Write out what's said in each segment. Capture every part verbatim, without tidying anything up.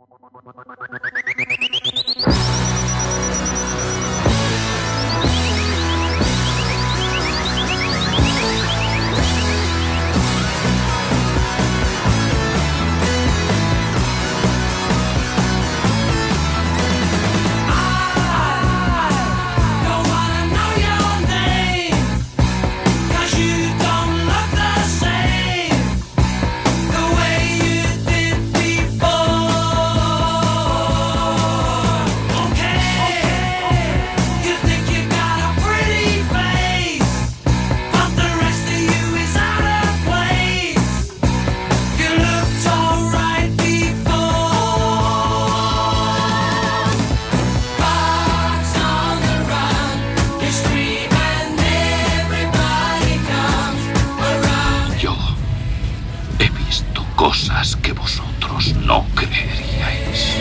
Cosas que vosotros no creeríais.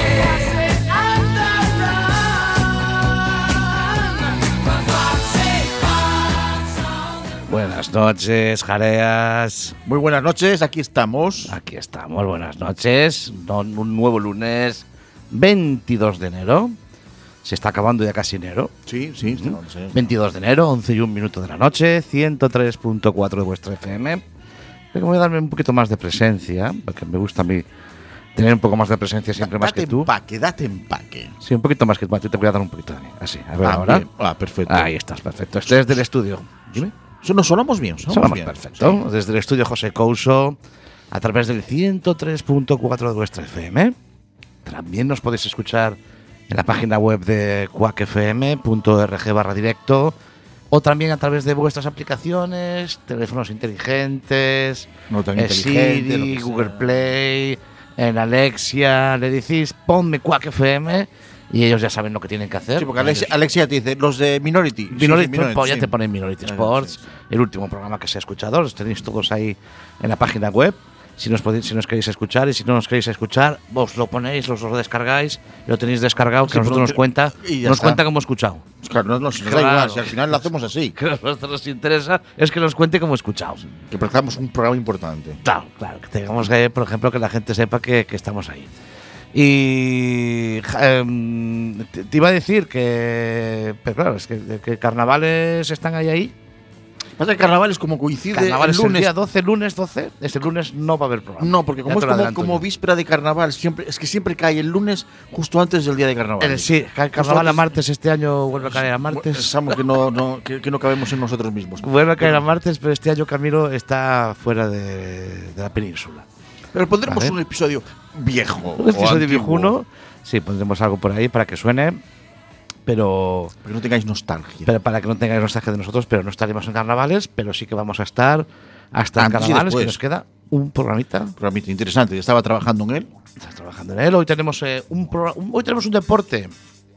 Buenas noches, jareas. Muy buenas noches, aquí estamos. Aquí estamos, buenas noches. Un nuevo lunes, veintidós de enero. Se está acabando ya casi enero. Sí, sí. ¿Mm? sí. veintidós de enero, once y un minuto de la noche, ciento tres punto cuatro de vuestra F M. Voy a darme un poquito más de presencia, porque me gusta a mí tener un poco más de presencia siempre da, más que tú. Empaque, date empaque. Sí, un poquito más que tú. Te voy a dar un poquito de mí. Así, a ver ah, ahora. Bien. Ah, perfecto. Ahí estás, perfecto. Este es del estudio. Dime. ¿Nos sonamos bien? Sonamos, sonamos bien. perfecto. Sí. Desde el estudio José Couso, a través del ciento tres punto cuatro de vuestra F M. También nos podéis escuchar en la página web de cuac f m punto org barra directo. O también a través de vuestras aplicaciones, teléfonos inteligentes, no tan eh, inteligente, Siri, Google Play, en Alexia, le decís ponme Quack F M y ellos ya saben lo que tienen que hacer. Sí, porque Alexia, Alexia te dice, los de Minority. Minority, sí, sí, Minority pues, ya sí. te ponen Minority Sports, sí, sí, sí. El último programa que se ha escuchado, los tenéis todos ahí en la página web. Si nos, podéis, si nos queréis escuchar, y si no nos queréis escuchar, vos lo ponéis, os lo descargáis, lo tenéis descargado, que sí, a nosotros nos cuenta, nos cuenta cómo escuchado. Pues claro, no nos claro. da igual, si al final lo hacemos así. Que a nosotros nos interesa es que nos cuente cómo escuchado. Que prestamos un programa importante. Claro, claro, que tengamos que, por ejemplo, que la gente sepa que, que estamos ahí. Y eh, te, te iba a decir que, pero claro, es que, que carnavales están ahí ahí. Pasa que carnavales como coincide carnavales el lunes. El día doce, lunes doce, este lunes no va a haber programa. No, porque como es como, como víspera de carnaval, siempre es que siempre cae el lunes justo antes del día de carnaval. Eh, sí, cae carnaval a martes, este año vuelve a caer a martes. Pensamos que no, no, que, que no cabemos en nosotros mismos. Vuelve a caer pero, a martes, pero este año Camilo está fuera de, de la península. Pero pondremos ¿vale? un episodio viejo. Un episodio viejuno. Sí, pondremos algo por ahí para que suene. Pero para que no tengáis nostalgia. Pero para que no tengáis nostalgia de nosotros, pero no estaremos en carnavales, pero sí que vamos a estar hasta en carnavales, que nos queda un programita. Un programita interesante. Estaba trabajando en él. Estás trabajando en él. Hoy tenemos eh, un, un hoy tenemos un deporte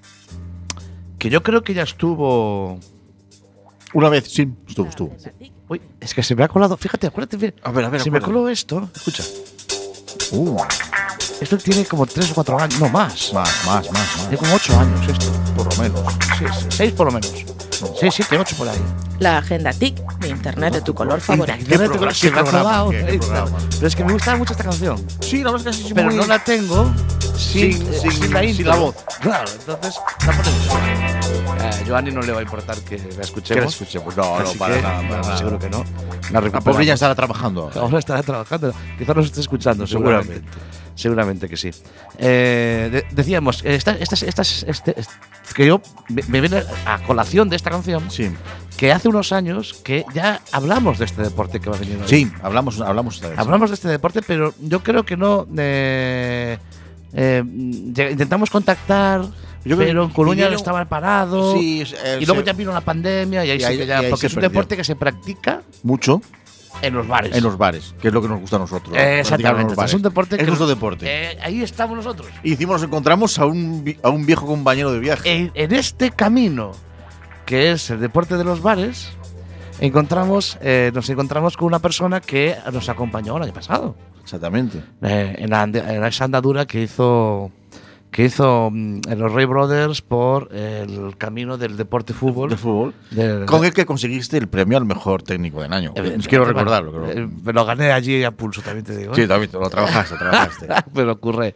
que yo creo que ya estuvo una vez, sí, estuvo, estuvo. Uy, es que se me ha colado. Fíjate, acuérdate. A ver, a ver. Se me coló esto. Escucha. Uh. Esto tiene como tres o cuatro años, no más. Más, más, más, más. Tiene como ocho años esto. Por lo menos. Sí, sí, seis por lo menos. seis, siete, ocho por ahí. La agenda T I C de Internet de tu color favorito. ¿Qué programa? Se me ha colado. Pero es que me gusta mucho esta canción. Sí, la verdad es que sí. Pero muy... no la tengo sin, sin, eh, sin, sin la intro. Sin la voz. Claro, entonces la ponemos. A Joanny no le va a importar que la escuchemos. Que la escuchemos. No, no, para que, nada, para nada. Seguro que no. La, la pobre ya estará trabajando. Ahora estará trabajando. Quizás nos esté escuchando, seguramente. seguramente. Seguramente que sí. Eh, de, decíamos, estas, estas, estas, este, este, que yo me, me viene a colación de esta canción. Sí. Que hace unos años que ya hablamos de este deporte que va a venir hoy. Sí, hablamos, hablamos esta vez. Hablamos de este deporte, pero yo creo que no. Eh, eh, intentamos contactar. Yo pero en Coruña vinieron, estaba parado. Sí, eh, y luego ya vino la pandemia y ahí, y ahí sí que ya. Porque es un perdió. deporte que se practica. Mucho. En los bares. En los bares, que es lo que nos gusta a nosotros. Eh, exactamente. Es un deporte es que. nuestro deporte. Eh, ahí estamos nosotros. Y hicimos, nos encontramos a un, a un viejo compañero de viaje. En, en este camino, que es el deporte de los bares, encontramos, eh, nos encontramos con una persona que nos acompañó el año pasado. Exactamente. Eh, en, la, en esa andadura que hizo. que hizo en los Ray Brothers por el camino del deporte fútbol. De fútbol. De, con el que conseguiste el premio al mejor técnico del año. Quiero recordarlo. Bueno, me lo gané allí a pulso, también te digo. ¿eh? Sí, también lo trabajaste, trabajaste. Me lo ocurre.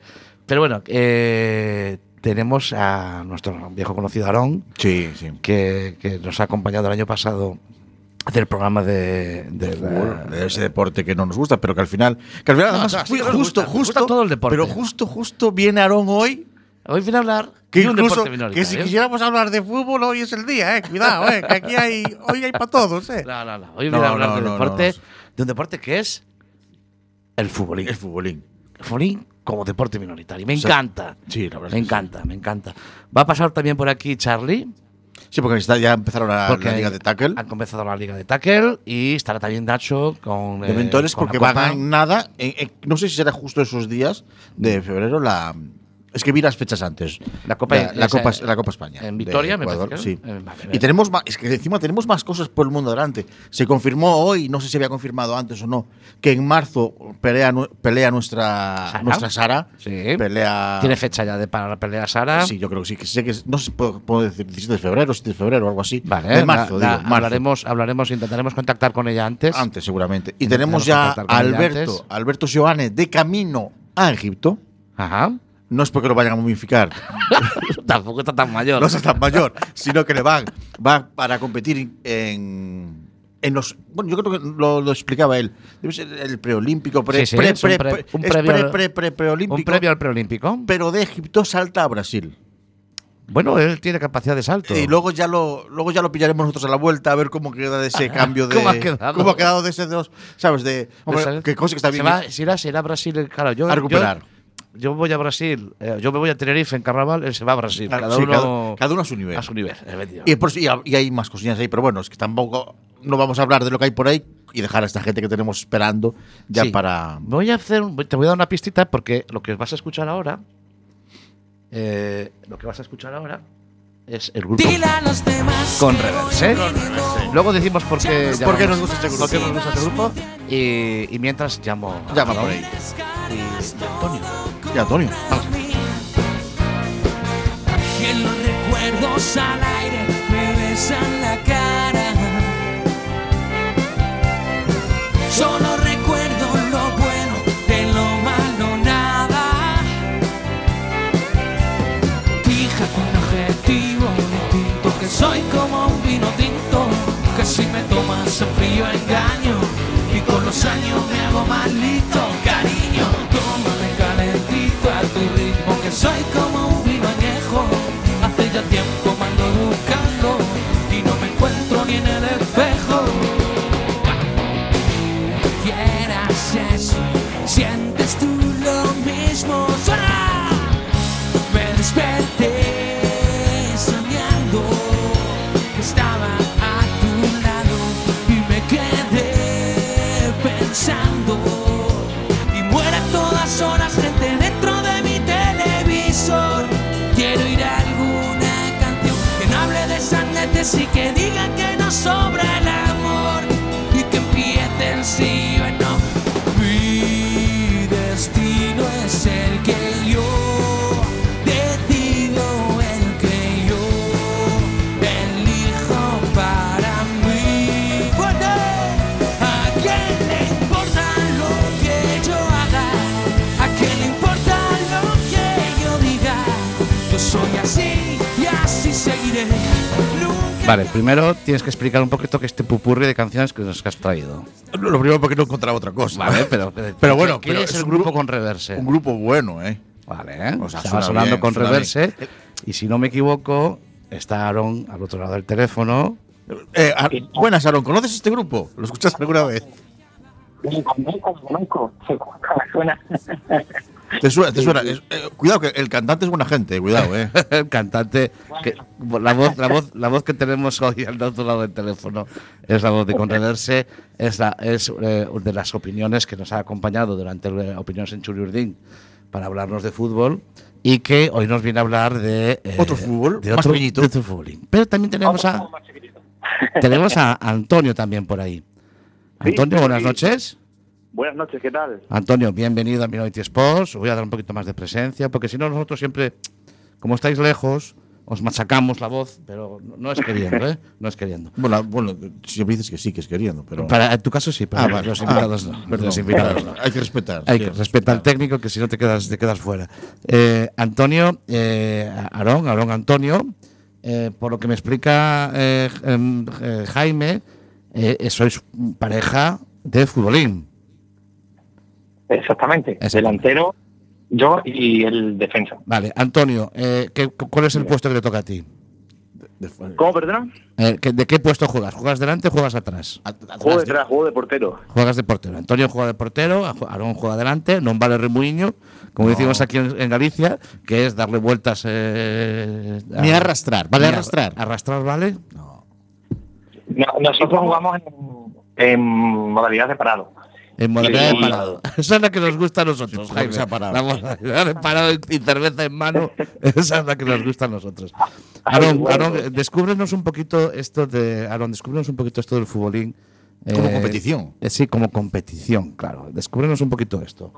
Pero bueno, eh, tenemos a nuestro viejo conocido Aarón, Sí, sí. que, que nos ha acompañado el año pasado a hacer el programa de, de la- De ese deporte que no nos gusta, pero que al final. Que al final, No, además, no, sí fui que nos justo, gusta, nos gusta justo. todo el deporte. Pero justo, justo viene Aarón hoy. Hoy viene a hablar Que de un incluso, deporte que si minoritario. quisiéramos hablar de fútbol, hoy es el día, eh. Cuidado, eh. Que aquí hay, hoy hay para todos, eh. No, no, no. Hoy No, viene a hablar no, de no, deporte, no, no. de un deporte que es el futbolín. El futbolín. El futbolín como deporte minoritario. Me O sea, encanta. Sí, la verdad. Me es que encanta, me encanta. Va a pasar también por aquí Charlie. Sí, sí porque está, ya empezaron la, Porque la liga de tackle. Han comenzado la liga de tackle y estará también Nacho con. De eh, mentores, con la porque Copa. van a nada. en- en- no sé si será justo esos días de febrero la. Es que vi las fechas antes. La Copa- la, la esa- Copa, la Copa España. en de Vitoria, me Ecuador, parece que sí. era. Eh, vale, Y vale. tenemos más, es que encima tenemos más cosas por el mundo delante. Se confirmó hoy, no sé si había confirmado antes o no, que en marzo pelea, nu- pelea nuestra ¿Sara? nuestra Sara. Sí. Pelea. Tiene fecha ya de para la pelea Sara. Sí, yo creo que sí. Que sé que es- no sé si puedo, puedo decir diecisiete de febrero, siete de febrero o algo así. Vale, de marzo, la- la- digo. Marzo. hablaremos, hablaremos, intentaremos contactar con ella antes. Antes, seguramente. Y Intentaremos tenemos ya contactar a con ella Alberto, antes. Alberto Sioane de camino a Egipto. Ajá. No es porque lo vayan a momificar, Tampoco está tan mayor. no es tan mayor, sino que le van, va para competir en, en los. Bueno, yo creo que lo, lo explicaba él. Debe ser el preolímpico, pre, Sí, sí, pre, es un pre, pre- pre- un es previo pre, al- pre, pre- preolímpico, Un previo al preolímpico. pero de Egipto salta a Brasil. Bueno, él tiene capacidad de salto. Y luego ya lo luego ya lo pillaremos nosotros a la vuelta a ver cómo queda de ese cambio de ¿Cómo ha quedado? cómo ha quedado de ese dos, ¿sabes? De hombre, ¿Sabes? que cosa que está Se bien va, se irá, se irá a Brasil, claro. Yo, a recuperar. Yo, yo voy a Brasil, eh, yo me voy a Tenerife en carnaval, él se va a Brasil. Claro, cada, sí, uno, cada- cada uno a su nivel. A su nivel, efectivamente. Y, por, si- y ha- y hay más cosillas ahí, pero bueno, es que tampoco no vamos a hablar de lo que hay por ahí y dejar a esta gente que tenemos esperando ya Sí. para. Voy a hacer, un- te voy a dar una pistita porque lo que vas a escuchar ahora, eh, lo que vas a escuchar ahora es el grupo con reverse. Luego decimos por qué, ¿Por qué llamamos- nos gusta este grupo? por qué nos gusta este grupo y, y mientras llamo. a Llama Aarón por ahí. Y, y Antonio. Y Antonio. Vamos. Que los recuerdos al aire me besan la cara. Solo recuerdo lo bueno, de lo malo nada. Fíjate un objetivo distinto, que soy como un vino tinto, que si me tomas en frío engaño y con los años me hago más listo. Cariño, tómame calentito a tu ritmo, que soy como un vino añejo. Hace ya tiempo me ando buscando y no me encuentro ni en el espejo. Quieras eso, sientes tú lo mismo. ¡Suena! Me desperté soñando que estaba a tu lado y me quedé pensando. Y muere a todas horas gente dentro de mi televisor. Quiero ir a alguna canción que no hable de sandeces y que digan que no sobra el amor y que empiece el sí o el no. Mi destino es el que yo decido, el que yo elijo para mí. ¡Fuerte! ¿A quién le importa lo que yo haga? ¿A quién le importa lo que yo diga? Yo soy así y así seguiré. Nunca Vale, primero tienes que explicar un poquito que este pupurri de canciones que nos has traído. Lo primero porque no encontraba otra cosa. Vale, pero, pero, Pero bueno, ¿qué pero es es el un grupo gru- con reverse? Un grupo bueno, ¿eh? Vale, ¿eh? O sea, Estaba suena sonando bien, con suena reverse. bien. Y si no me equivoco, está Aaron al otro lado del teléfono. Eh, a- buenas, Aaron, ¿conoces este grupo? ¿Lo escuchas alguna vez? Sí, conozco, conozco. Sí, suena. ¿Te suena? ¿Te suena? Es- eh, cuidado, que el cantante es buena gente, cuidado, ¿eh? El cantante, que, la, voz, la, voz, la voz que tenemos hoy al otro lado del teléfono es la voz de Conreverse, es, la, es eh, de las opiniones que nos ha acompañado durante eh, Opiniones en Churiurdín para hablarnos de fútbol y que hoy nos viene a hablar de eh, Otro fútbol, de más otro, pequeñito. de otro fútbol. Pero también tenemos a tenemos a Antonio también por ahí. Antonio, buenas sí. noches. Buenas noches, ¿qué tal? Antonio, bienvenido a Minority Sports. Os voy a dar un poquito más de presencia, porque si no, nosotros siempre, como estáis lejos, os machacamos la voz, pero no es queriendo, ¿eh? No es queriendo. Bueno, bueno, siempre dices que sí, que es queriendo, pero. Para, en tu caso sí, pero Ah, vale. los invitados Ah, no. perdón, Los invitados no. Hay que respetar. Hay sí, que respetar al técnico, que si no te quedas, te quedas fuera. Eh, Antonio, eh, Aarón, Aarón Antonio, eh, por lo que me explica eh, eh, Jaime, eh, sois pareja de futbolín. Exactamente. Exactamente. Delantero, yo y el defensa. Vale, Antonio, eh, ¿qué, ¿cuál es el puesto que te toca a ti? ¿Cómo, perdona? Eh, ¿qué- ¿De qué puesto juegas? ¿Juegas delante o juegas atrás? Juego detrás, juego de portero. Juegas de portero. Antonio juega de portero, Aarón juega delante, non vale remuiño, como decimos aquí en, en Galicia, que es darle vueltas. Eh, a- Ni arrastrar, ¿vale? ni a- Arrastrar. Arrastrar, ¿vale? No, nosotros jugamos en, en modalidad de parado. En modalidad Sí. de parado. Esa es la que nos gusta a nosotros, Sí, Jaime. sea parado. La modalidad de parado y cerveza en mano, esa es la que nos gusta a nosotros. Aarón, bueno. Aarón, descúbrenos un poquito esto de. Aarón, descúbrenos un poquito esto del futbolín. Como eh, competición. eh, sí, como competición, claro. Descúbrenos un poquito esto.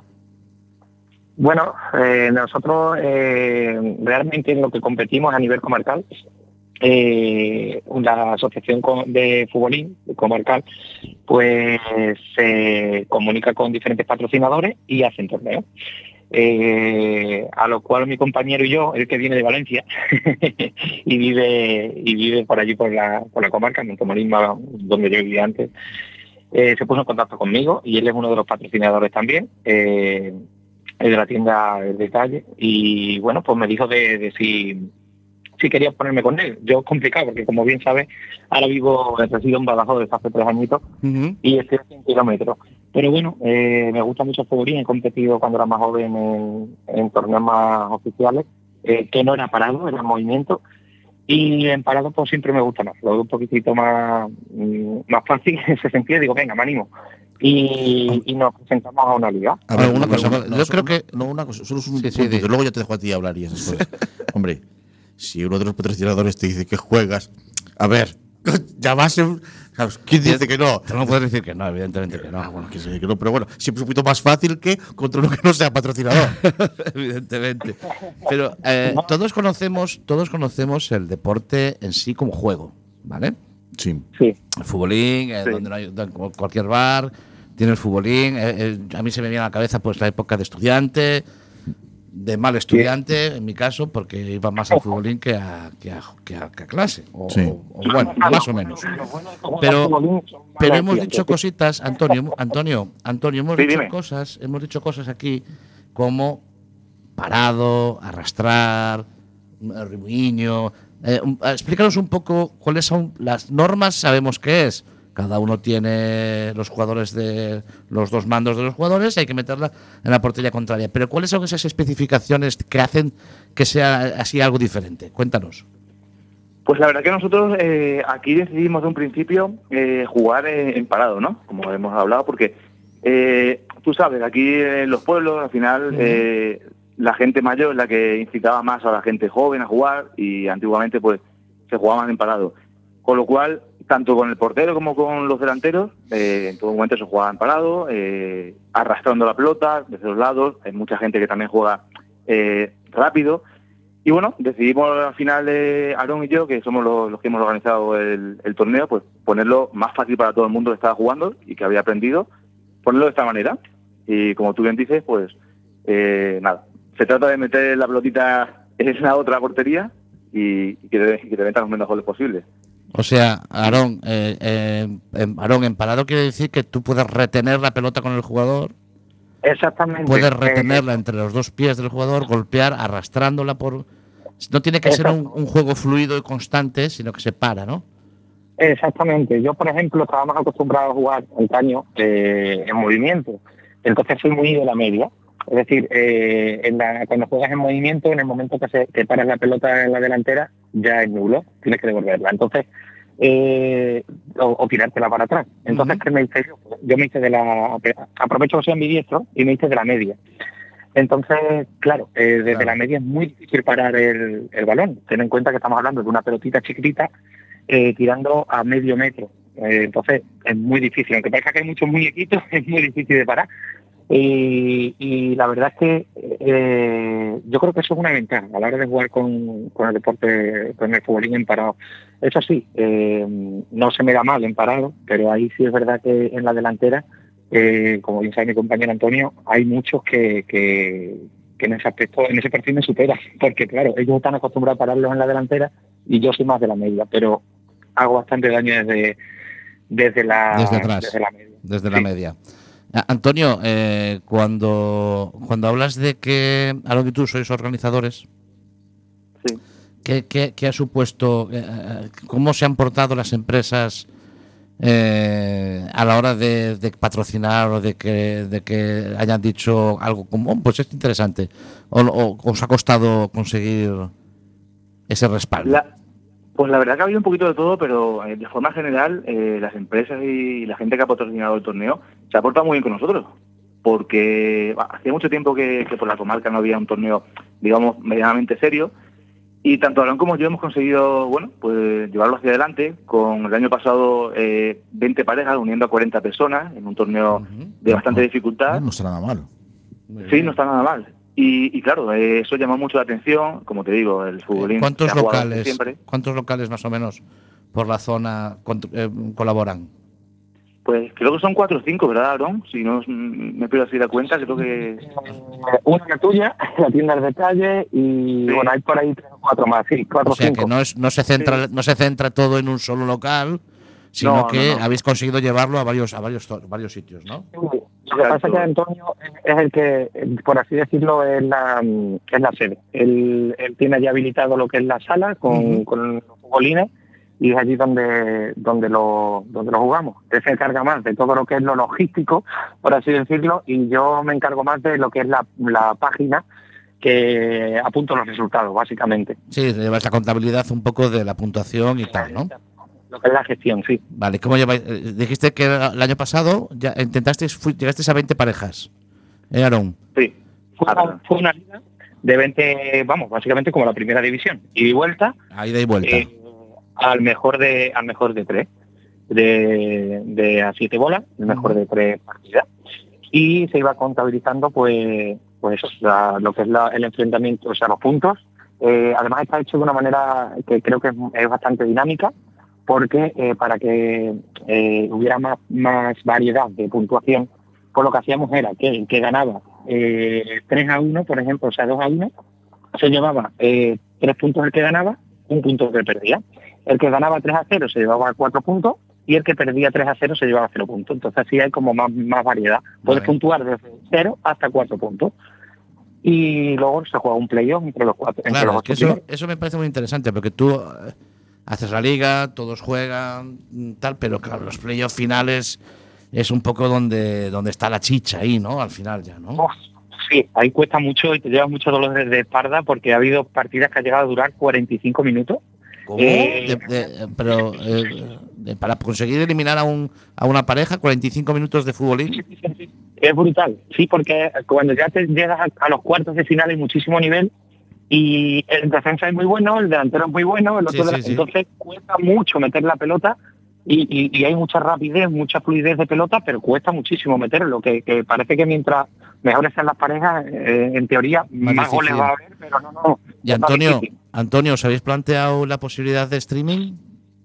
Bueno, eh, nosotros eh, realmente en lo que competimos a nivel comarcal, eh, la asociación co- de futbolín comarcal, pues se comunica con diferentes patrocinadores y hacen torneos. Eh, a lo cual mi compañero y yo, el que viene de Valencia y vive y vive por allí por la por la comarca, en Montemolín, donde yo vivía antes, eh, se puso en contacto conmigo y él es uno de los patrocinadores también. Eh, el de la tienda del detalle, y bueno, pues me dijo de, de si, si quería ponerme con él. Yo complicado, porque como bien sabes, ahora vivo, resido en Badajoz desde hace tres añitos Uh-huh. y estoy a cien kilómetros. Pero bueno, eh, me gusta mucho el futbolín, he competido cuando era más joven en, en torneos más oficiales, eh, que no era parado, era en movimiento, y en parado pues siempre me gusta más, lo veo un poquitito más, mm, más fácil en ese sentido, digo, venga, me animo. Y, y nos presentamos a una liga. A ver, una no, cosa, no, yo no, creo no, que. No, una cosa, solo es un Sí, sí, punto, di. que luego ya te dejo a ti hablar y esas cosas. Hombre, si uno de los patrocinadores te dice que juegas, a ver, ya va a ser. ¿Sabes? ¿Quién dice que no? Tú no puedes decir que no, evidentemente que no. Ah, bueno, que sí, que no, pero bueno, siempre es un poquito más fácil que contra uno que no sea patrocinador. Evidentemente. Pero eh, todos conocemos, todos conocemos el deporte en sí como juego, ¿vale? Sí. Sí. El futbolín, eh, Sí. donde no hay donde cualquier bar tiene el futbolín. eh, eh, a mí se me viene a la cabeza pues la época de estudiante, de mal estudiante, en mi caso, porque iba más al futbolín que a, que a, que a- que a clase. O, Sí. o- o bueno, más o menos. Pero, pero hemos dicho cositas, Antonio, Antonio, Antonio, hemos Sí, dicho dime. cosas, hemos dicho cosas aquí como parado, arrastrar, rimuño. Eh, un- explícanos un poco cuáles son las normas, sabemos qué es. Cada uno tiene los jugadores de los dos mandos de los jugadores, hay que meterla en la portería contraria. Pero ¿cuáles son esas especificaciones que hacen que sea así algo diferente? Cuéntanos. Pues la verdad que nosotros eh, aquí decidimos de un principio eh, jugar en, en parado, ¿no? Como hemos hablado, porque eh, tú sabes, aquí en los pueblos al final eh, la gente mayor es la que incitaba más a la gente joven a jugar y antiguamente pues se jugaba más en parado. Con lo cual, tanto con el portero como con los delanteros, eh, en todo momento se jugaba en parado, eh, arrastrando la pelota desde los lados. Hay mucha gente que también juega eh, rápido. Y bueno, decidimos al final, eh, Aarón y yo, que somos los, los que hemos organizado el, el torneo, pues ponerlo más fácil para todo el mundo que estaba jugando y que había aprendido, ponerlo de esta manera. Y como tú bien dices, pues eh, nada, se trata de meter la pelotita en la otra portería y, y que, te, y que te metan los menos goles posibles. O sea, Aarón, eh, eh, em, Aarón, en parado quiere decir que tú puedes retener la pelota con el jugador, Exactamente. puedes Eh, retenerla entre los dos pies del jugador, golpear, arrastrándola por... No tiene que ser un, un juego fluido y constante, sino que se para, ¿no? Exactamente. Yo, por ejemplo, estábamos acostumbrados a jugar antaño eh, en movimiento. Entonces soy muy de la media. Es decir, eh, en la, cuando juegas en movimiento, en el momento que, se, que paras la pelota en la delantera, ya es nulo. Tienes que devolverla. Entonces, eh, o, o tirártela para atrás. Entonces, Ujú. ¿qué me hice yo? Yo me hice de la... Aprovecho que soy ambidiestro y me hice de la media. Entonces, claro, eh, desde Claro. la media es muy difícil parar el, el balón. Ten en cuenta que estamos hablando de una pelotita chiquitita eh, tirando a medio metro. Eh, entonces, es muy difícil. Aunque parezca que hay muchos muñequitos, es muy difícil de parar. Y, y la verdad es que eh, yo creo que eso es una ventaja a la hora de jugar con, con el deporte, con el futbolín en parado. Eso sí, eh, no se me da mal en parado, pero ahí sí es verdad que en la delantera, eh, como bien sabe mi compañero Antonio, hay muchos que, que, que en ese aspecto, en ese perfil me superan, porque claro, ellos están acostumbrados a pararlos en la delantera y yo soy más de la media, pero hago bastante daño desde, desde, la, Desde atrás, desde la media. desde Sí. la media. A- Antonio, eh, cuando, cuando hablas de que Aaron y tú sois organizadores, Sí. ¿qué, qué- qué ha supuesto, eh, eh, cómo se han portado las empresas eh, a la hora de, de patrocinar o de que, de que hayan dicho algo como, "Oh, pues es interesante"? ¿O, o os ha costado conseguir ese respaldo? La- pues la verdad que ha habido un poquito de todo, pero eh, de forma general eh, las empresas y la gente que ha patrocinado el torneo se ha portado muy bien con nosotros, porque bah, hacía mucho tiempo que, que por la comarca no había un torneo, digamos, medianamente serio, y tanto Aaron como yo hemos conseguido, bueno, pues llevarlo hacia adelante, con el año pasado eh, veinte parejas uniendo a cuarenta personas en un torneo Ujú. de bastante dificultad. No está nada mal. Muy Sí, bien. no está nada mal. Y, y claro, eh, eso llama mucho la atención, como te digo, el futbolín ¿Cuántos se ha jugado desde locales, siempre. cuántos locales más o menos por la zona cont- eh, colaboran? Pues creo que son cuatro o cinco, ¿verdad, Aaron? Si no mm, me pido así la cuenta, creo que... Eh, Una la tuya, la tienda del detalle y Sí. bueno, hay por ahí tres o cuatro más, sí, cuatro O sea cinco. que no es no se centra no se centra todo en un solo local, sino No, que no, no. habéis conseguido llevarlo a varios a varios to- varios sitios, ¿no? Lo que pasa es que Antonio es el que, por así decirlo, es la, es la sede. Él, él tiene ya habilitado lo que es la sala con, Ujú. con los futbolines y es allí donde donde lo donde lo jugamos. Él se encarga más de todo lo que es lo logístico, por así decirlo, y yo me encargo más de lo que es la, la página que apunto los resultados, básicamente. Sí, llevas la contabilidad un poco de la puntuación y tal, ¿no? Lo que es la gestión, sí. Vale, ¿cómo lleváis? Eh, dijiste que el año pasado ya intentasteis, fui- llegasteis a veinte parejas. ¿Eh, Aaron? Sí. Fue Ah, una, perdón. fue una liga de veinte, vamos, básicamente como la primera división. Y de vuelta A ida y vuelta. eh, al mejor de al mejor de tres. De, de a siete bolas, el mejor de tres partidas. Y se iba contabilizando pues pues eso, la- lo que es la- el enfrentamiento, o sea, los puntos. Eh, además está hecho de una manera que creo que es, es bastante dinámica, porque eh, para que eh, hubiera más, más variedad de puntuación, pues lo que hacíamos era que el que ganaba eh, tres a uno, por ejemplo, o sea, dos a uno, se llevaba eh, tres puntos el que ganaba, un punto el que perdía. El que ganaba tres a cero se llevaba cuatro puntos y el que perdía tres a cero se llevaba cero puntos. Entonces así hay como más, más variedad. Puedes Vale. puntuar desde cero hasta cuatro puntos. Y luego se juega un playoff entre los cuatro. entre Claro, los es que ocho eso, primeros. eso me parece muy interesante, porque tú eh, haces la liga, todos juegan, mm, tal, pero claro, los playoffs finales es un poco donde, donde está la chicha ahí, ¿no? Al final ya, ¿no? Uf, sí, ahí cuesta mucho y te lleva mucho dolor de espalda porque ha habido partidas que han llegado a durar cuarenta y cinco minutos. ¿Cómo? Eh, De- de- pero eh, de- para conseguir eliminar a, un, a una pareja, cuarenta y cinco minutos de futbolín. Es brutal, sí, porque cuando ya te llegas a, a los cuartos de final hay muchísimo nivel y el defensa es muy bueno, el delantero es muy bueno, el otro Sí, sí, de- sí. entonces cuesta mucho meter la pelota y, y- y hay mucha rapidez, mucha fluidez de pelota, pero cuesta muchísimo meterlo, que, que parece que mientras mejores sean las parejas, eh, en teoría Más más, goles difícil. va a haber, pero no, no. Y es más Antonio, difícil. Antonio, ¿os habéis planteado la posibilidad de streaming?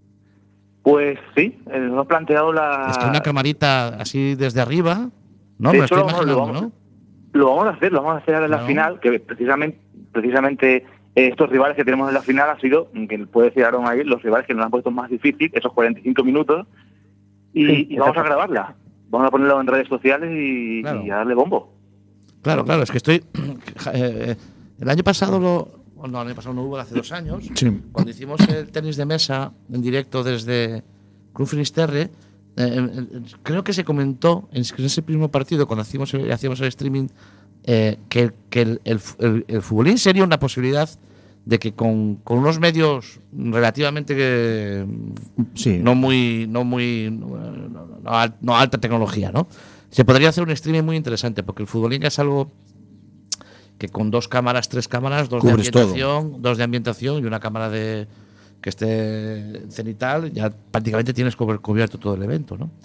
Pues sí, eh, nos hemos planteado la... Es que una camarita así desde arriba, ¿no? De Me lo hecho, estoy lo vamos- imaginando, lo vamos- ¿no? Lo vamos a hacer, lo vamos a hacer ahora en la No. final, que precisamente precisamente eh, estos rivales que tenemos en la final han sido, que puede decir Aaron ahí, los rivales que nos han puesto más difícil, esos cuarenta y cinco minutos, y, Sí, y vamos a exacto. grabarla. Vamos a ponerlo en redes sociales y, Claro. y a darle bombo. Claro, claro, es que estoy. eh, el año pasado lo. No, el año pasado no hubo, hace dos años. Sí. Cuando hicimos el tenis de mesa en directo desde Club Finisterre, eh, eh, creo que se comentó en ese mismo partido, cuando hacíamos el, hacíamos el streaming, eh, que, que el, el, el, el futbolín sería una posibilidad de que con, con unos medios relativamente eh, Sí. no muy no muy no, no- no al- no alta tecnología, ¿no? Se podría hacer un streaming muy interesante, porque el futbolín es algo que con dos cámaras, tres cámaras, dos Cubres de ambientación, dos de ambientación y una cámara de que esté cenital, ya prácticamente tienes cuber- cubierto todo el evento, ¿no?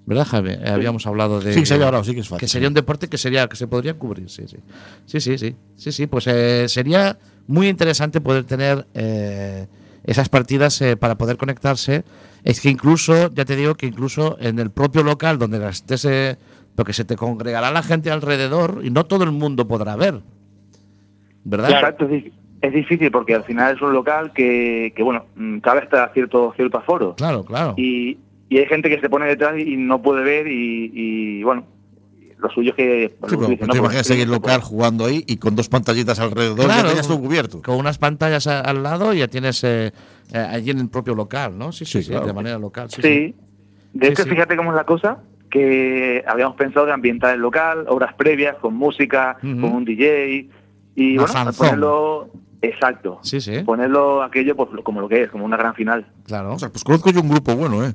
¿Verdad, Jaime? Eh, habíamos hablado de. Sí, que se había hablado, sí que es fácil. Que sería un deporte que sería que se podría cubrir, sí, sí. Sí, sí, sí. Sí, sí, pues eh, sería muy interesante poder tener eh, esas partidas eh, para poder conectarse. Es que incluso, ya te digo que incluso en el propio local donde las estés, eh, porque se te congregará la gente alrededor y no todo el mundo podrá ver. ¿Verdad? Exacto, es, es difícil porque al final es un local que, que bueno, mm, cabe hasta cierto, cierto aforo. Claro, claro. Y, y hay gente que se pone detrás y no puede ver y, y bueno, lo suyo es que... Sí, lo pero, dicen, pero ¿no? te Porque imaginas en el no se local puede. jugando ahí y con dos pantallitas alrededor, Claro, ya tenías todo cubierto. Con unas pantallas a- al lado y ya tienes eh, eh, allí en el propio local, ¿no? Sí, sí, Sí, sí, claro. de manera local. Sí, Sí, sí. de Sí, hecho, sí. fíjate cómo es la cosa, que habíamos pensado de ambientar el local, horas previas, con música, Ujú. con un D J, y Una bueno, fanzón. ponerlo... Exacto. Sí, sí. Ponerlo aquello pues como lo que es, como una gran final. Claro. O sea, pues conozco yo un grupo bueno, ¿eh?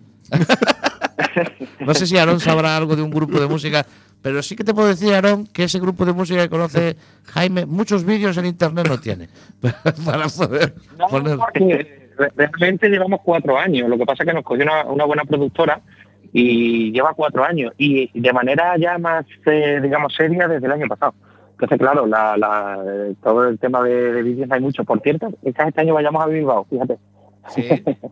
No sé si Aarón sabrá algo de un grupo de música, pero sí que te puedo decir, Aarón, que ese grupo de música que conoce Jaime, muchos vídeos en internet no tiene. Para poder No, poner. porque re- realmente llevamos cuatro años. Lo que pasa es que nos cogió una, una buena productora y lleva cuatro años. Y de manera ya más, eh, digamos, seria desde el año pasado. Entonces, claro, la, la, eh, todo el tema de, de vídeos hay mucho. Por cierto, quizás este año vayamos a Bilbao, fíjate. Sí,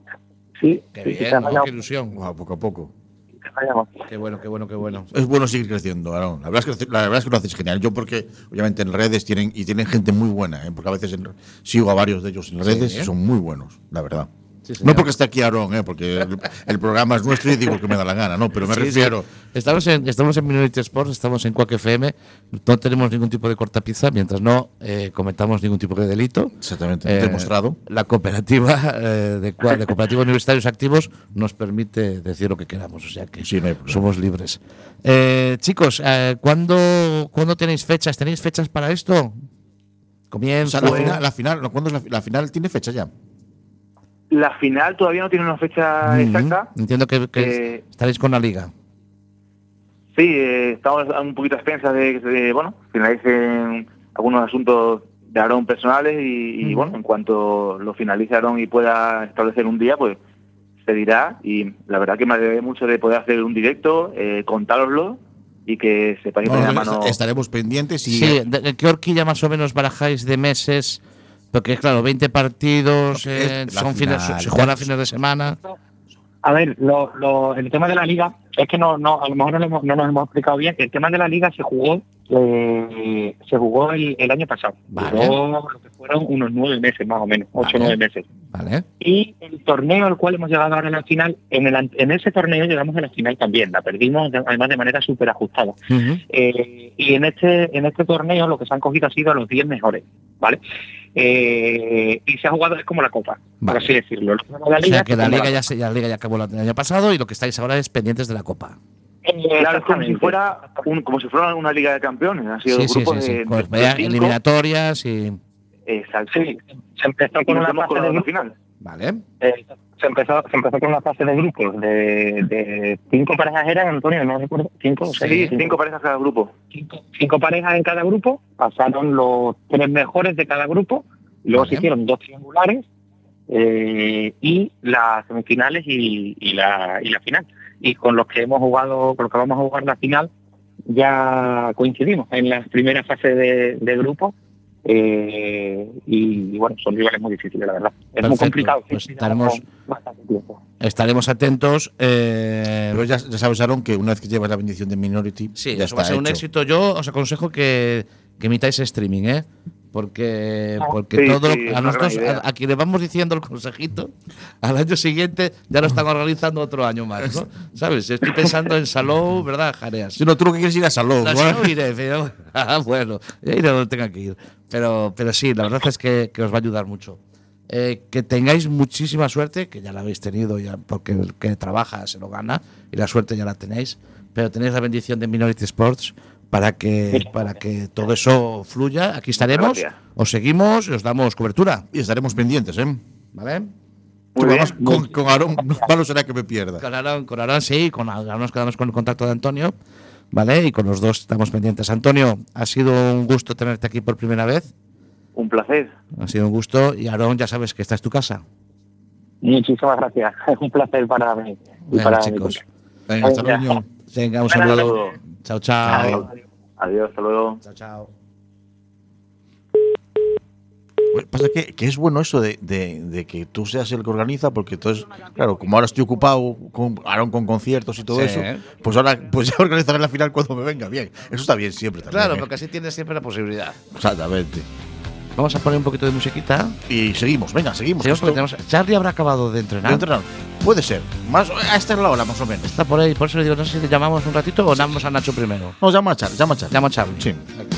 Sí, qué sí, bien, quizás ¿no? vayamos, Qué ilusión. Wow, poco a poco. quizás vayamos. Qué bueno, qué bueno, qué bueno. Es bueno seguir creciendo, Aarón. La verdad es que, la verdad es que lo haces genial. Yo porque, obviamente, en redes tienen y tienen gente muy buena, ¿eh? Porque a veces en- sigo a varios de ellos en redes Sí, ¿eh? y son muy buenos, la verdad. Sí, señor. No porque esté aquí Aarón, ¿eh? Porque el, el programa es nuestro y digo lo que me da la gana, no, pero me Sí, sí. refiero. Estamos en, estamos en Minority Sports, estamos en Quack F M, no tenemos ningún tipo de cortapizza mientras no eh, cometamos ningún tipo de delito. Exactamente, Eh, demostrado. La cooperativa eh, de, cua- de cooperativos universitarios activos nos permite decir lo que queramos, o sea que Sí, no hay problema. somos libres. Eh, chicos, eh, ¿cuándo, ¿cuándo tenéis fechas? ¿Tenéis fechas para esto? O Comienza. sea, la final, la final, no, ¿cuándo es la, la final? ¿Tiene fecha ya? La final todavía no tiene una fecha exacta. Entiendo que, que Eh, estaréis con la liga. Sí, eh, estamos un poquito a expensas de que se, bueno, finalicen algunos asuntos de Aarón personales y, y, Ujú. bueno, en cuanto lo finalice Aarón y pueda establecer un día, pues se dirá. Y la verdad que me alegré mucho de poder hacer un directo, eh, contároslo y que sepáis Bueno, poner la mano. est- estaremos pendientes y Sí, ¿de, de qué horquilla más o menos barajáis de meses? Porque, claro, veinte partidos, Es eh, la son fines, final. se juegan a fines de semana. A ver, lo, lo, el tema de la liga, es que no, no a lo mejor no, lo hemos- no nos hemos explicado bien. El tema de la liga se jugó eh, se jugó el, el año pasado. Vale. Duró lo que fueron unos nueve meses más o menos, ocho o Vale. nueve meses. Vale. Y el torneo al cual hemos llegado ahora a la final, en, el, an- en ese torneo llegamos a la final también. La perdimos de- además de manera súper ajustada. Ujú. Eh, y en este en este torneo lo que se han cogido ha sido a los diez mejores, ¿vale? Eh, y se ha jugado es como la Copa, Vale. por así decirlo. Lo que se llama la O liga sea que es la como liga la ya, se, ya, la liga ya acabó el año pasado y lo que estáis ahora es pendientes de la Copa. Eh, Claro, es como si exactamente. fuera un, como si fuera una liga de campeones. Han sido Sí, sí, grupos sí, sí. de, Pues de vaya cinco. eliminatorias y. Exacto. Sí, se empezó Y con nos una hemos fase colado de en la grupos. final. Vale. eh, se empezó se empezó con una fase de grupos de, de cinco parejas eran, Antonio, no recuerdo, cinco o Sí, seis, Sí, cinco parejas cada grupo. cinco, cinco parejas en cada grupo, pasaron los tres mejores de cada grupo, luego Vale. se hicieron dos triangulares eh, y las semifinales y, y la y la final. Y con los que hemos jugado, con los que vamos a jugar la final, ya coincidimos en la primera fase de, de grupo. Eh, y, y bueno, son rivales muy difíciles, la verdad. Es Perfecto. muy complicado. Pues sí, estaremos- llevamos bastante tiempo. Estaremos atentos. eh, Pero ya, ya sabes, Aaron, que una vez que llevas la bendición de Minority, sí, ya eso va a está ser un hecho. éxito. Yo os aconsejo que, que emitáis streaming, ¿eh? Porque, porque Sí, todo sí, es a una nosotros, gran idea. a, a quien le vamos diciendo el consejito, al año siguiente ya lo están organizando otro año más, ¿no? ¿Sabes? Estoy pensando en Salou, ¿verdad, Jareas? Si no, tú lo que quieres ir a Salou, No, ¿no? si no iré, pero ah, bueno, ya iré donde tenga que ir. Pero, pero sí, la verdad es que, que os va a ayudar mucho. Eh, que tengáis muchísima suerte, que ya la habéis tenido, ya porque el que trabaja se lo gana, y la suerte ya la tenéis, pero tenéis la bendición de Minority Sports para que, para que todo eso fluya. Aquí estaremos, Gracias. os seguimos y os damos cobertura. Y estaremos pendientes, ¿eh? ¿Vale? Tú, Muy además, bien. con, con Aarón, malo será que me pierda. Con Aarón, con Aarón sí, con Aarón nos quedamos con el contacto de Antonio, ¿vale? Y con los dos estamos pendientes. Antonio, ha sido un gusto tenerte aquí por primera vez. Un placer. Ha sido un gusto. Y Aarón, ya sabes que esta es tu casa. Muchísimas gracias. Es un placer para mí. Y Bueno, para chicos. mi- Venga, hasta luego. Venga, un Venga, saludo. saludo. Chao, chao. Chao. Adiós, hasta luego. Chao, chao. Bueno, pasa que, que es bueno eso de, de, de que tú seas el que organiza, porque entonces, claro, como ahora estoy ocupado con, ahora con conciertos y todo Sí. eso, pues ahora pues ya organizaré la final cuando me venga bien. Eso está bien siempre también. Claro, ¿eh? porque así tienes siempre la posibilidad. Exactamente. Vamos a poner un poquito de musiquita. Y seguimos, venga, seguimos. Seguimos porque Esto- tenemos- Charlie habrá acabado de entrenar. de entrenar. Puede ser. Más, a esta es la hora, más o menos. Está por ahí, por eso le digo, no sé si le llamamos un ratito o llamamos a Nacho primero. No, llama a Charlie, llama a Charlie. Llamo a Charlie. Sí.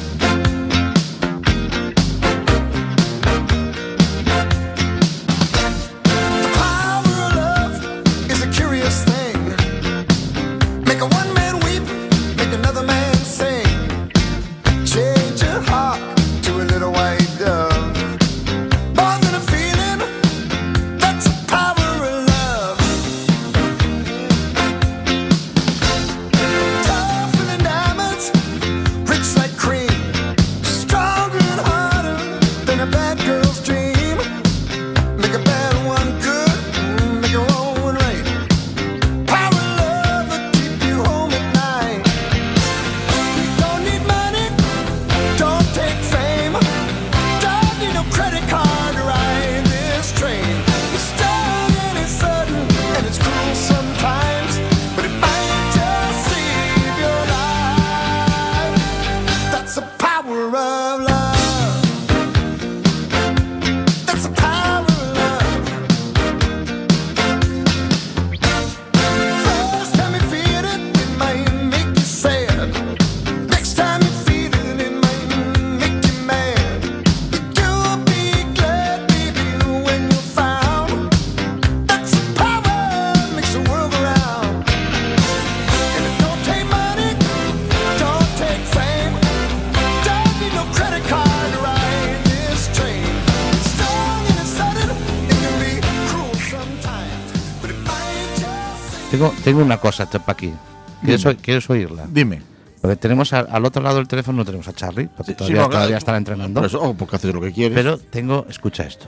Tengo, tengo una cosa para aquí. ¿Quieres, Dime. oí- ¿Quieres oírla? Dime. Porque tenemos a- al otro lado del teléfono no tenemos a Charlie, porque Sí, todavía, sí, no, todavía claro. estará entrenando. Por eso, oh, porque haces lo que quieres. Pero tengo, escucha esto.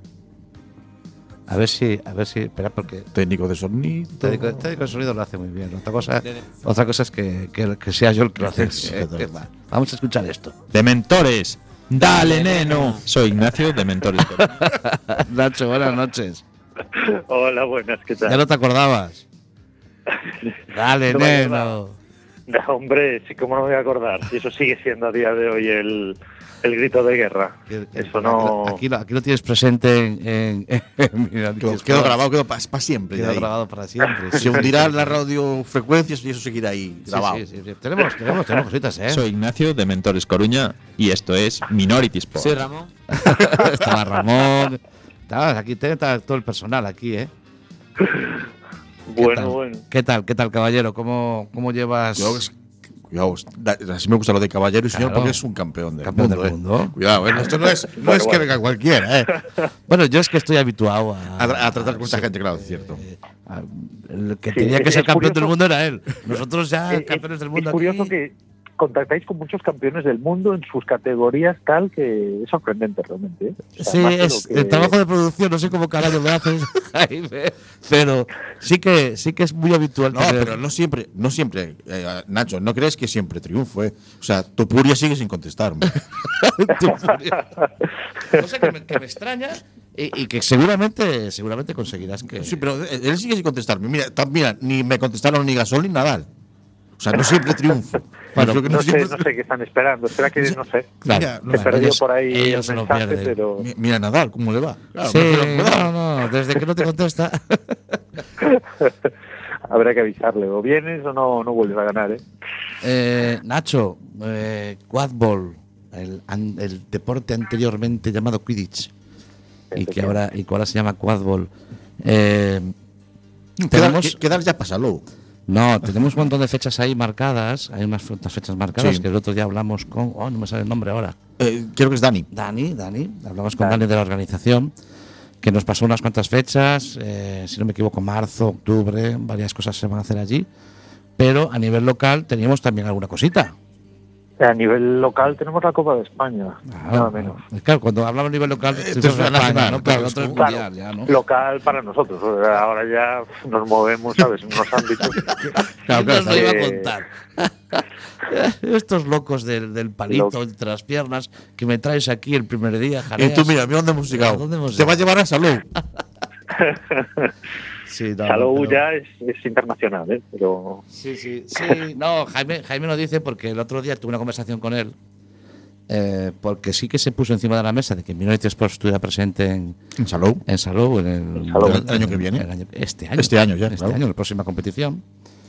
A ver si, a ver si, espera, porque Técnico de sonido. técnico, técnico de sonido lo hace muy bien. Otra cosa, otra cosa es que, que- que sea yo el que lo hace. Sí, Eh, que va. Vamos a escuchar esto. Dementores, dale neno. Soy Ignacio Dementores. Nacho, buenas noches. Hola, buenas, ¿qué tal? Ya no te acordabas. Dale, No me neno. acordaba. No, hombre, sí, cómo no me voy a acordar. Y eso sigue siendo a día de hoy el, el grito de guerra. Que- que- Eso no. Aquí, lo, aquí lo tienes presente en. en, en mira, Quedó, dices, quedó "Joder, grabado, quedó para siempre. quedó de ahí. grabado para siempre". Se hundirán las radiofrecuencias y eso seguirá ahí Sí, grabado. sí, sí, sí. Tenemos, tenemos, tenemos cositas, ¿eh? Soy Ignacio Dementores Coruña y esto es Minority Sport. Sí, Ramón. Estaba Ramón. Estaba aquí, está todo el personal aquí, ¿eh? ¿Qué Bueno, tal? bueno. ¿Qué tal, qué tal, caballero? ¿Cómo, cómo llevas? Yo, es- cuidado, da- así me gusta lo de caballero y señor Claro. porque es un campeón del Campeón mundo. del eh. mundo. Cuidado, eh, esto no es, no Bueno, es que bueno. venga cualquiera, ¿eh? Bueno, yo es que estoy habituado a, A, tra- a tratar con esta sí, gente, claro, es cierto. a- el que Sí, tenía que es- ser es campeón del curioso. mundo era él. Nosotros ya Eh, campeones del es, mundo. es curioso aquí. que contactáis con muchos campeones del mundo en sus categorías, tal que es sorprendente realmente. ¿eh? O sea, Sí, más de lo es que- el trabajo de producción, no sé cómo carajo me haces, Jaime, pero sí que sí que es muy habitual. No, tener- pero no siempre, no siempre, eh, Nacho, no crees que siempre triunfo, ¿eh? O sea, Topuria sigue sin contestar. hombre. cosa que me, que me extraña y, y que seguramente seguramente conseguirás que. Sí, pero él él sigue sin contestarme. Mira, ta- mira, ni me contestaron ni Gasol ni Nadal. O sea, no siempre triunfo. Bueno, Creo que No sé, siempre- no sé qué están esperando. Será que no sé. Claro, Mira, Se bueno, perdió ellos- por ahí ellos el se lo mensaje, pierden. pero Mi- Mira Nadal, ¿cómo le va? Claro, Sí, prefiero Nadal. no, no, desde que no te contesta. habrá que avisarle. O vienes o no, no vuelves a ganar, ¿eh? Eh, Nacho, eh, Quadball, el, an- el deporte anteriormente llamado Quidditch y que ahora y que ahora se llama Quadball. Eh, Quedar, tenemos, que- quedar ya pasalo. no, tenemos un montón de fechas ahí marcadas. Hay unas cuantas fechas marcadas Sí. que el otro día hablamos con. Oh, no me sale el nombre ahora. Eh, creo que es Dani. Dani, Dani, hablamos con Dani de la organización, que nos pasó unas cuantas fechas, eh, si no me equivoco, marzo, octubre, varias cosas se van a hacer allí, pero a nivel local teníamos también alguna cosita. A nivel local tenemos la Copa de España, Ah, nada menos. Claro, cuando hablamos a nivel local, Esto esto es es España, nacional, ¿no? claro, Pero otro es Claro, mundial ya, ¿no? local para nosotros. Ahora ya nos movemos, ¿sabes? En unos ámbitos. Claro, claro, nos lo iba a eh, contar. Estos locos del, del palito Lo- entre las piernas que me traes aquí el primer día, Y jareas. tú, mira, mira dónde hemos llegado. ¿Dónde hemos Te va a llegado? llevar a salud. Sí, no, Salou pero- ya es, es internacional, ¿eh? Pero Sí, sí, sí. No, Jaime, Jaime lo dice porque el otro día tuve una conversación con él. eh, porque sí que se puso encima de la mesa de que Minority Sports estuviera presente en, En salud. en Salou en el, En Salou. El año que viene. el año- este año. Este año ya, Este claro. año, en la próxima competición.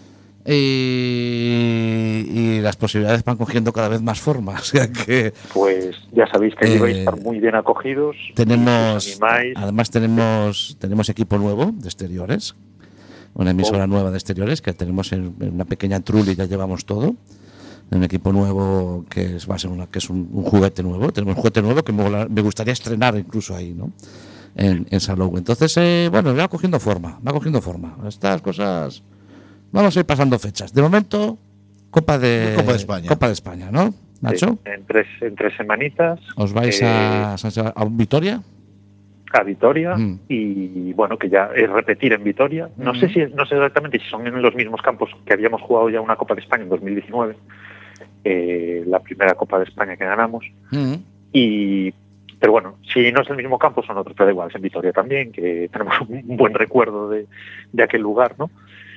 Y, y las posibilidades van cogiendo cada vez más forma. O sea que pues ya sabéis que allí Eh, vais a estar muy bien acogidos. tenemos, y os animáis. además tenemos, tenemos equipo nuevo de exteriores, una emisora nueva de exteriores que tenemos en, en una pequeña trulli, ya llevamos todo. Un equipo nuevo que es, va a ser una, que es un, un juguete nuevo. Tenemos un juguete nuevo que me, mola- me gustaría estrenar incluso ahí, ¿no? En, en Salou. Entonces, eh, bueno, va cogiendo forma, va cogiendo forma. Estas cosas, vamos a ir pasando fechas. De momento, Copa de Copa de España. Copa de España, ¿no? Nacho, Sí, en, tres, en tres semanitas. ¿os vais eh, a, San Seba- a Vitoria? a Vitoria Mm. y bueno, que ya es repetir en Vitoria. No Mm. sé si no sé exactamente si son en los mismos campos que habíamos jugado ya una Copa de España en dos mil diecinueve, eh, la primera Copa de España que ganamos. Mm. Y pero bueno, si no es el mismo campo son otros, pero da igual, es en Vitoria también, que tenemos un buen recuerdo de, de aquel lugar, ¿no?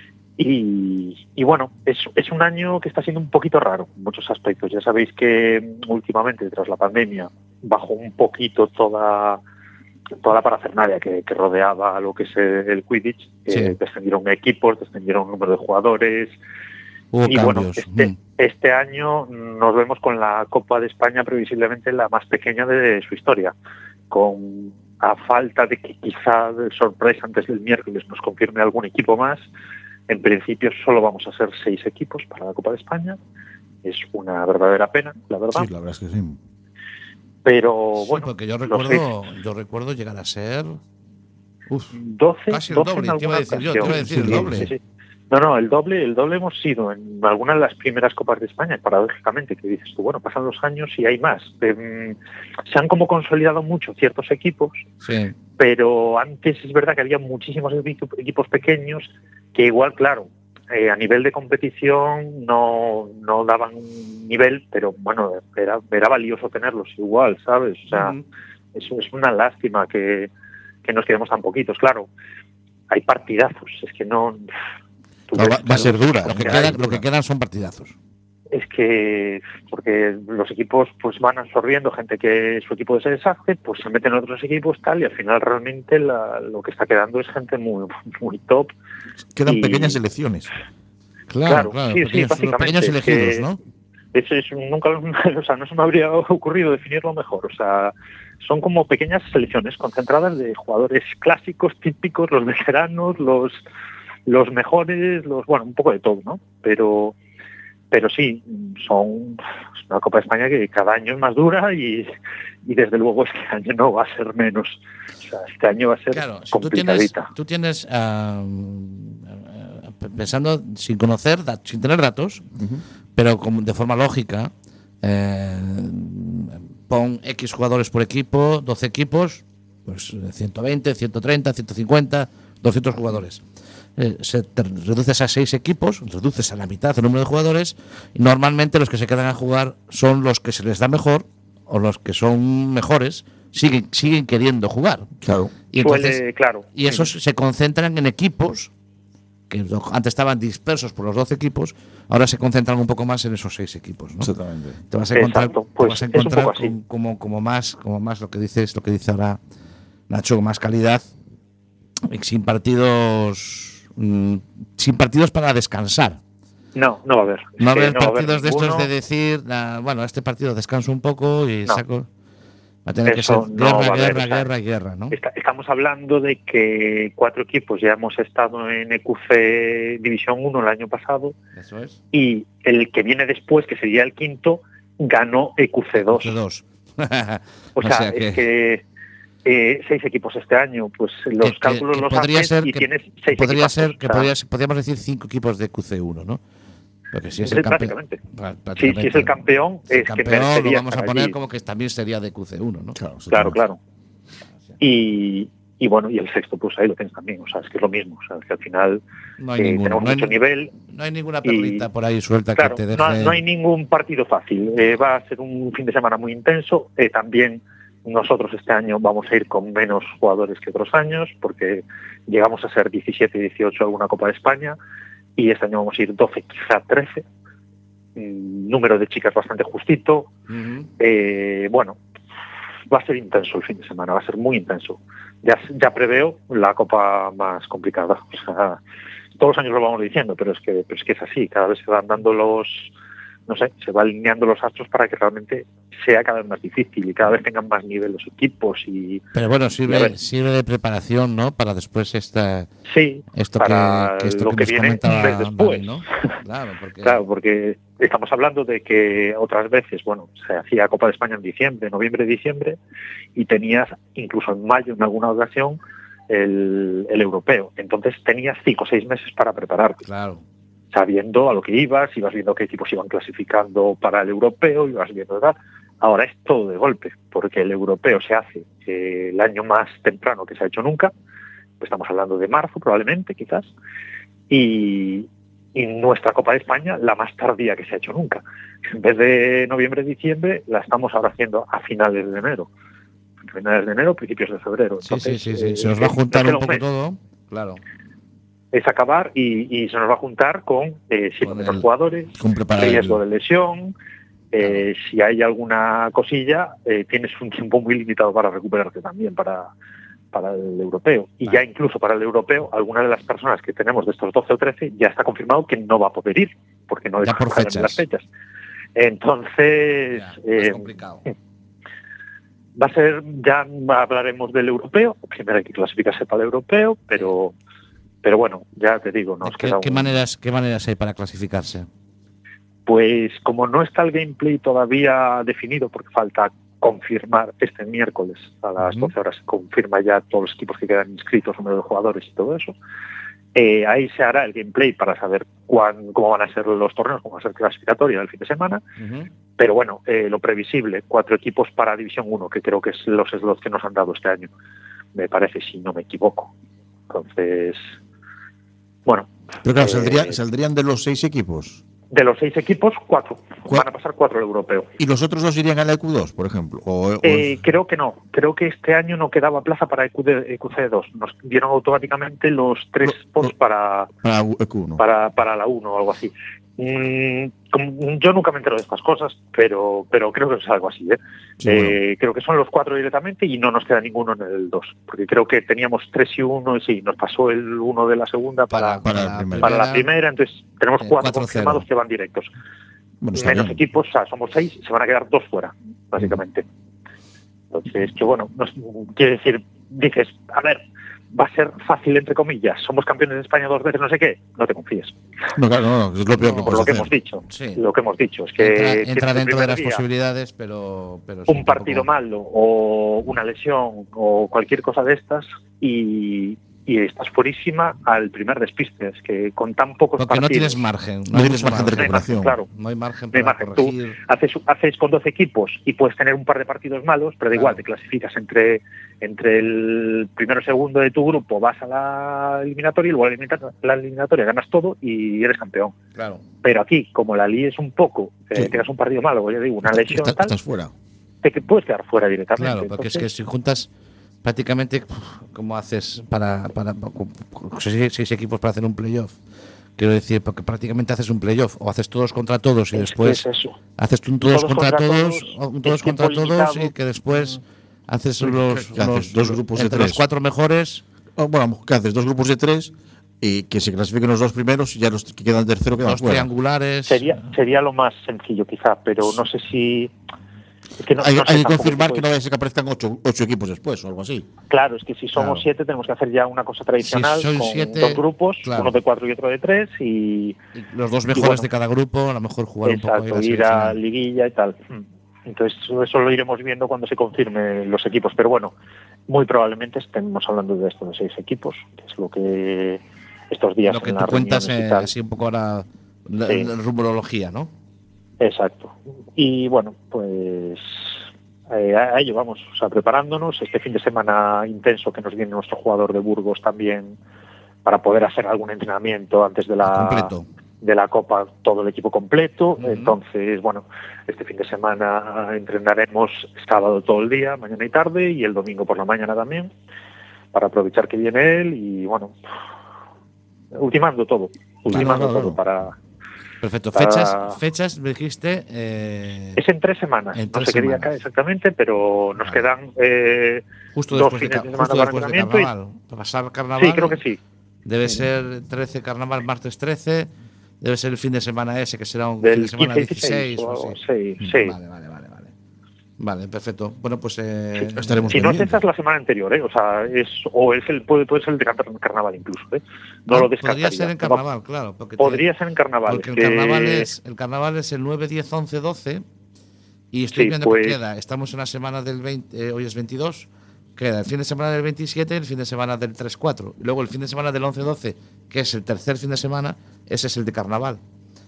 Y, y bueno, es, es un año que está siendo un poquito raro en muchos aspectos. Ya sabéis que mm, últimamente, tras la pandemia, bajó un poquito toda toda la parafernalia que, que rodeaba a lo que es el, el Quidditch. Sí. Eh, descendieron equipos, descendieron número de jugadores. Hubo y bueno, cambios. este, Mm. este año nos vemos con la Copa de España previsiblemente la más pequeña de su historia, con a falta de que quizá de sorpresa antes del miércoles nos confirme algún equipo más. En principio solo vamos a ser seis equipos para la Copa de España. Es una verdadera pena, la verdad. Sí, la verdad es que sí. Pero Sí, bueno, porque yo los recuerdo, yo recuerdo llegar a ser. Uf, doce, casi el doce doble, en te iba a alguna decir yo, te iba a ocasión. decir el Sí, doble. sí, sí. No, no, el doble, el doble hemos sido en alguna de las primeras Copas de España, paradójicamente, que dices tú, bueno, pasan los años y hay más. Eh, se han como consolidado mucho ciertos equipos, sí. pero antes es verdad que había muchísimos equipo- equipos pequeños que igual, claro, eh, a nivel de competición no, no daban un nivel, pero bueno, era, era valioso tenerlos igual, ¿sabes? O sea, Ujú. eso es una lástima que, que nos quedemos tan poquitos, claro. Hay partidazos, es que no... tú No, va- ves va a ser dura. Lo que, que quedan, hay, lo que quedan son partidazos. es que porque los equipos pues van absorbiendo gente que su equipo se deshace, pues se meten en otros equipos tal y al final realmente la- lo que está quedando es gente muy muy top. Quedan Y- pequeñas elecciones. Claro, Claro, claro. sí, sí, pequeños, básicamente, pequeños es elegidos, que- ¿no? Eso es nunca, o sea, no se me habría ocurrido definirlo mejor. O sea, son como pequeñas selecciones concentradas de jugadores clásicos, típicos, los veteranos, los los mejores, los bueno, un poco de todo, ¿no? Pero pero sí, son es una Copa de España que cada año es más dura y, y desde luego este año no va a ser menos. O sea, este año va a ser Claro, si tú tienes, complicadita. tú tienes ah, ah, pensando sin conocer, dat- sin tener datos, pero como de forma lógica, eh, pon X jugadores por equipo, doce equipos, pues ciento veinte, ciento treinta, ciento cincuenta, doscientos jugadores. Eh, se te reduces a seis equipos, reduces a la mitad el número de jugadores, y normalmente los que se quedan a jugar son los que se les da mejor o los que son mejores, siguen, siguen queriendo jugar. Claro. Y entonces, Suele, claro. y esos se concentran en equipos que antes estaban dispersos por los doce equipos, ahora se concentran un poco más en esos seis equipos, ¿no? Exactamente. Te vas a encontrar, Exacto, te pues vas a es un encontrar poco así. con- como, como más, como más lo que dices, lo que dice ahora Nacho, más calidad, y sin partidos, mm, sin partidos para descansar. No, no va a haber. No Es que haber no va a haber partidos de estos ninguno. de decir, ah, bueno, este partido descanso un poco y No. saco. Va a tener que Eso ser no guerra, va a haber, guerra, o sea, guerra, guerra, ¿no? Está- estamos hablando de que cuatro equipos ya hemos estado en E Q C División uno el año pasado Eso es. y el que viene después, que sería el quinto, ganó E Q C dos. De dos. O sea, es que eh, seis equipos este año, pues los que- cálculos que los podría haces ser y que tienes seis podría equipazos, ser que o sea, podría ser- podríamos decir cinco equipos de Q C uno, ¿no? Porque si es Sí, el campeón. prácticamente. Prácticamente. Sí, si es el campeón, Si el es que campeón lo merecería vamos a estar poner allí. como que también sería de Q C uno, ¿no? Claro, eso Claro, tenemos. claro. Y, y bueno, y el sexto, pues ahí lo tienes también. O sea, es que es lo mismo. O sea, es que al final No hay eh, ninguno. tenemos No hay, mucho nivel. no hay ninguna y- perlita por ahí suelta Claro, que te deje. no, no hay ningún partido fácil. Eh, va a ser un fin de semana muy intenso. Eh, también nosotros este año vamos a ir con menos jugadores que otros años, porque llegamos a ser diecisiete y dieciocho en alguna Copa de España, y este año vamos a ir doce, quizá trece. Mm, número de chicas bastante justito. Ujú. Eh, bueno, va a ser intenso el fin de semana, va a ser muy intenso. Ya, ya preveo la Copa más complicada. O sea, todos los años lo vamos diciendo, pero es que, pero es que es así. Cada vez se van dando los, no sé, se va alineando los astros para que realmente sea cada vez más difícil y cada vez tengan más nivel los equipos. Y Pero bueno, y a sirve, ver. sirve de preparación, ¿no? Para después esta, sí, esto para que, que esto lo que, que nos viene comentaba un mes después. Dani, ¿no? Claro, porque Claro, porque estamos hablando de que otras veces, bueno, se hacía Copa de España en diciembre, noviembre, diciembre, y tenías incluso en mayo en alguna ocasión el, el europeo. Entonces tenías cinco o seis meses para prepararte, claro. sabiendo a lo que ibas, ibas viendo qué equipos iban clasificando para el europeo, ibas viendo tal. Ahora es todo de golpe, porque el europeo se hace eh, el año más temprano que se ha hecho nunca. Estamos hablando de marzo probablemente, quizás, y, y nuestra Copa de España la más tardía que se ha hecho nunca. En vez de noviembre, diciembre, la estamos ahora haciendo a finales de enero. Finales de enero, principios de febrero. Sí, sí, Entonces, sí, sí. eh, Se nos va a es- juntar nos un queda poco mes. todo. Claro. Es acabar y, y se nos va a juntar con eh, siempre Con menos el- jugadores, Con preparar riesgo el- de lesión. Eh, Si hay alguna cosilla, eh, tienes un tiempo muy limitado para recuperarte también para, para el europeo. Y Vale. ya incluso para el europeo, alguna de las personas que tenemos de estos doce o trece ya está confirmado que no va a poder ir, porque no Ya por descansan fechas. las fechas. Entonces, Ya, más eh, complicado. va a ser, ya hablaremos del europeo. Primero hay que clasificarse para el europeo, pero, pero bueno, ya te digo, nos ¿Qué, queda qué un- maneras, ¿Qué maneras hay para clasificarse? Pues como no está el gameplay todavía definido, porque falta confirmar este miércoles a las Ujú. doce horas, se confirma ya todos los equipos que quedan inscritos, número de jugadores y todo eso. Eh, ahí se hará el gameplay para saber cuán, cómo van a ser los torneos, cómo va a ser clasificatoria del fin de semana. Ujú. Pero bueno, eh, lo previsible, cuatro equipos para División uno, que creo que es los slots que nos han dado este año, me parece, si no me equivoco. Entonces, bueno. Pero claro, eh, saldría- saldrían de los seis equipos. De los seis equipos, cuatro. Cua- Van a pasar cuatro al europeo. ¿Y los otros dos irían a la E Q dos, por ejemplo? O, o- Eh, creo que no. Creo que este año no quedaba plaza para E Q D E Q C dos. Nos dieron automáticamente los tres No, spots no. para, para E Q uno. para, para la uno o algo así. Mm, como- yo nunca me entero de estas cosas, pero, pero creo que es algo así. ¿eh? Sí, Eh, Creo que son los cuatro directamente y no nos queda ninguno en el dos. Porque creo que teníamos tres y uno y sí, nos pasó el uno de la segunda para, para la primera. para la primera. Entonces tenemos eh, cuatro cuatro confirmados cero. que van directos. Bueno, está Menos bien. equipos, o sea, somos seis, se van a quedar dos fuera, básicamente. Entonces, que bueno, nos, quiere decir, dices, a ver, va a ser fácil, entre comillas, somos campeones de España dos veces, no sé qué, no te confíes. No, claro, no, no, es lo peor que No, Por lo puedes que hacer. hemos dicho, Sí. lo que hemos dicho, es que entra tienes entra el dentro de primer las día posibilidades, pero, pero sí, un partido tampoco- malo o una lesión o cualquier cosa de estas y, y estás fuerísima al primer despiste, es que con tan pocos Porque no partidos... tienes margen. No hay tienes mucho margen de no hay margen, recuperación. claro. No hay margen No hay para margen. Tú corregir. haces, haces con doce equipos y puedes tener un par de partidos malos, pero da Claro. igual, te clasificas entre, entre el primero y segundo de tu grupo, vas a la eliminatoria y luego a la elimina- la eliminatoria ganas todo y eres campeón. Claro. Pero aquí, como la líes un poco, eh, Sí. tengas un partido malo, o ya digo, una Está- lesión está- tal, estás fuera. te que- puedes quedar fuera directamente. Claro, porque es que Entonces, si juntas prácticamente, ¿cómo haces para, para, para seis, seis equipos para hacer un playoff? Quiero decir, porque prácticamente haces un playoff, o haces todos contra todos y es después que es eso. haces un todos, Todos contra, contra todos, todos, o un todos es contra tiempo todos limitado. y que después haces ¿Qué- los, qué haces? los- Dos grupos de entre tres. los cuatro mejores. Oh, bueno, ¿qué haces? Dos grupos de tres y que se clasifiquen los dos primeros y ya los que quedan tercero quedan Los fuera. triangulares. Sería, sería lo más sencillo quizá, pero no sé si... es que no- Hay, no sé hay que tampoco confirmar si que no puede- vaya a ser que aparezcan ocho, ocho equipos después o algo así. Claro, es que si somos Claro. siete tenemos que hacer ya una cosa tradicional Si sois con siete, dos grupos, claro. uno de cuatro y otro de tres y y los dos mejores bueno. de cada grupo, a lo mejor jugar un poco ahí exacto, la ir a semifinal. liguilla y tal. Entonces eso lo iremos viendo cuando se confirmen los equipos, pero bueno, muy probablemente estemos hablando de estos de seis equipos, que es lo que estos días Lo que en tú las cuentas reuniones y eh, tal. así un poco ahora la, Sí. la rumorología, ¿no? Exacto. Y bueno, pues eh, a ello vamos, o sea, preparándonos. Este fin de semana intenso que nos viene nuestro jugador de Burgos también para poder hacer algún entrenamiento antes de la Completo. de la Copa, todo el equipo completo. Ujú. Entonces, bueno, este fin de semana entrenaremos sábado todo el día, mañana y tarde, y el domingo por la mañana también, para aprovechar que viene él y, bueno, ultimando todo, ultimando Claro, claro, todo claro. para... Perfecto. para- Fechas, fechas me dijiste. Eh, Es en tres semanas, En no tres sé qué día semanas. cae exactamente, pero nos Vale. quedan eh, justo dos después, de, fines ca- de semana justo para después de entrenamiento y- carnaval. Para pasar carnaval. Sí, creo que sí. Debe ser trece carnaval, martes trece. Debe ser el fin de semana ese, que será un fin Del de semana quince dieciséis dieciséis o o algo así. así, Mm, sí. Vale, vale, vale, vale. Vale, perfecto. Bueno, pues eh, estaremos Si no es pendientes. esa es la semana anterior, ¿eh? O sea, es o es el puede, puede ser el de car- carnaval incluso, ¿eh? No Ah, lo descartaría. podría ser en carnaval, claro. Porque Podría te- ser en carnaval. Porque el que- carnaval es el carnaval es el nueve, diez, once, doce. Y estoy Sí, viendo pues- que queda. Estamos en la semana del veinte, eh, hoy es veintidós. Queda el fin de semana del veintisiete y el fin de semana del tres cuatro. Y luego el fin de semana del once doce, que es el tercer fin de semana, ese es el de carnaval.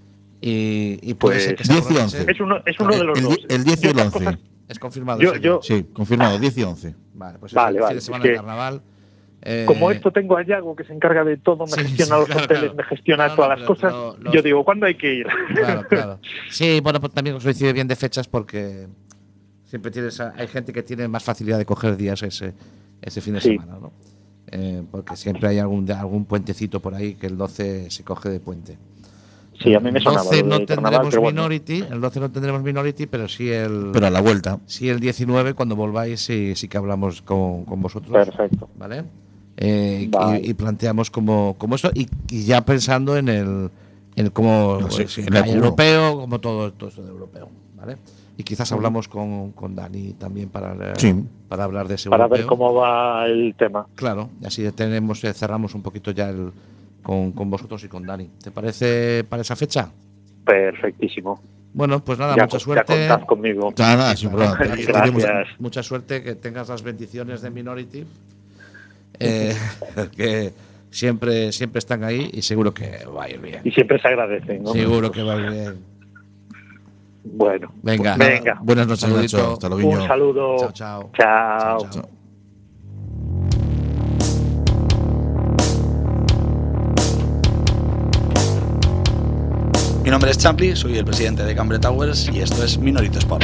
Y, y puede Pues ser que se diez y organice- once. Es uno, es uno de los el, dos. el diez y Yo el estas once. cosas- Es confirmado. Yo- ese yo- día. Sí, confirmado, diez y once. Vale, pues Vale, es el vale, fin de semana es de que- carnaval. Eh, Como esto tengo a Yago que se encarga de todo, me sí, gestiona sí, los claro, hoteles, claro. me gestiona No, no, todas no, las pero cosas. lo- lo- Yo digo, ¿cuándo hay que ir? Claro, claro. Sí, bueno, pues también os coincide bien de fechas porque siempre tienes a- hay gente que tiene más facilidad de coger días ese, ese fin de Sí. semana, ¿no? Eh, porque siempre hay algún, algún puentecito por ahí que el doce se coge de puente. Sí, a mí me El sonaba doce lo no de carnaval, tendremos pero bueno. Minority, el doce no tendremos Minority, pero sí el, Pero a la vuelta. sí el diecinueve, cuando volváis, sí, sí que hablamos con, con vosotros. Perfecto. ¿Vale? Eh, y- Vale. y, y planteamos como, como esto, y, y ya pensando en el, en el cómo No sé, pues, en en el el culo. europeo, como todo, todo esto de europeo. ¿Vale? Y quizás hablamos con, con Dani también para, eh, Sí. para hablar de ese Para europeo. ver cómo va el tema. Claro, y así tenemos, eh, cerramos un poquito ya el, con, con vosotros y con Dani. ¿Te parece para esa fecha? Perfectísimo. Bueno, pues nada, ya, mucha ya suerte. contad conmigo. Nada, nada, sin problema. Gracias. Iremos a- Gracias. Mucha suerte, que tengas las bendiciones de Minority, eh, que siempre, siempre están ahí y seguro que va a ir bien. Y siempre se agradecen, ¿no? Seguro que va a ir bien. Bueno, Venga, Venga. Buenas noches, Saludito. Nacho. Hasta luego. un saludo. Chao, chao. Chao. Chao, chao. Mi nombre es Champli, soy el presidente de Cambre Towers y esto es Minority Sports.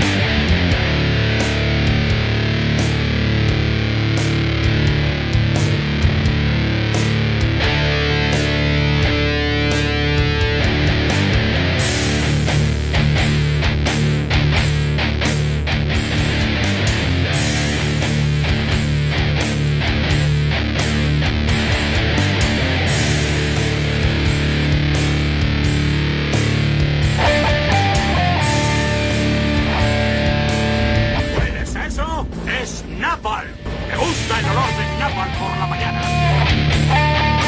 ¿Puedes eso? ¡Es Napal! ¡Me gusta el olor de Napal por la mañana!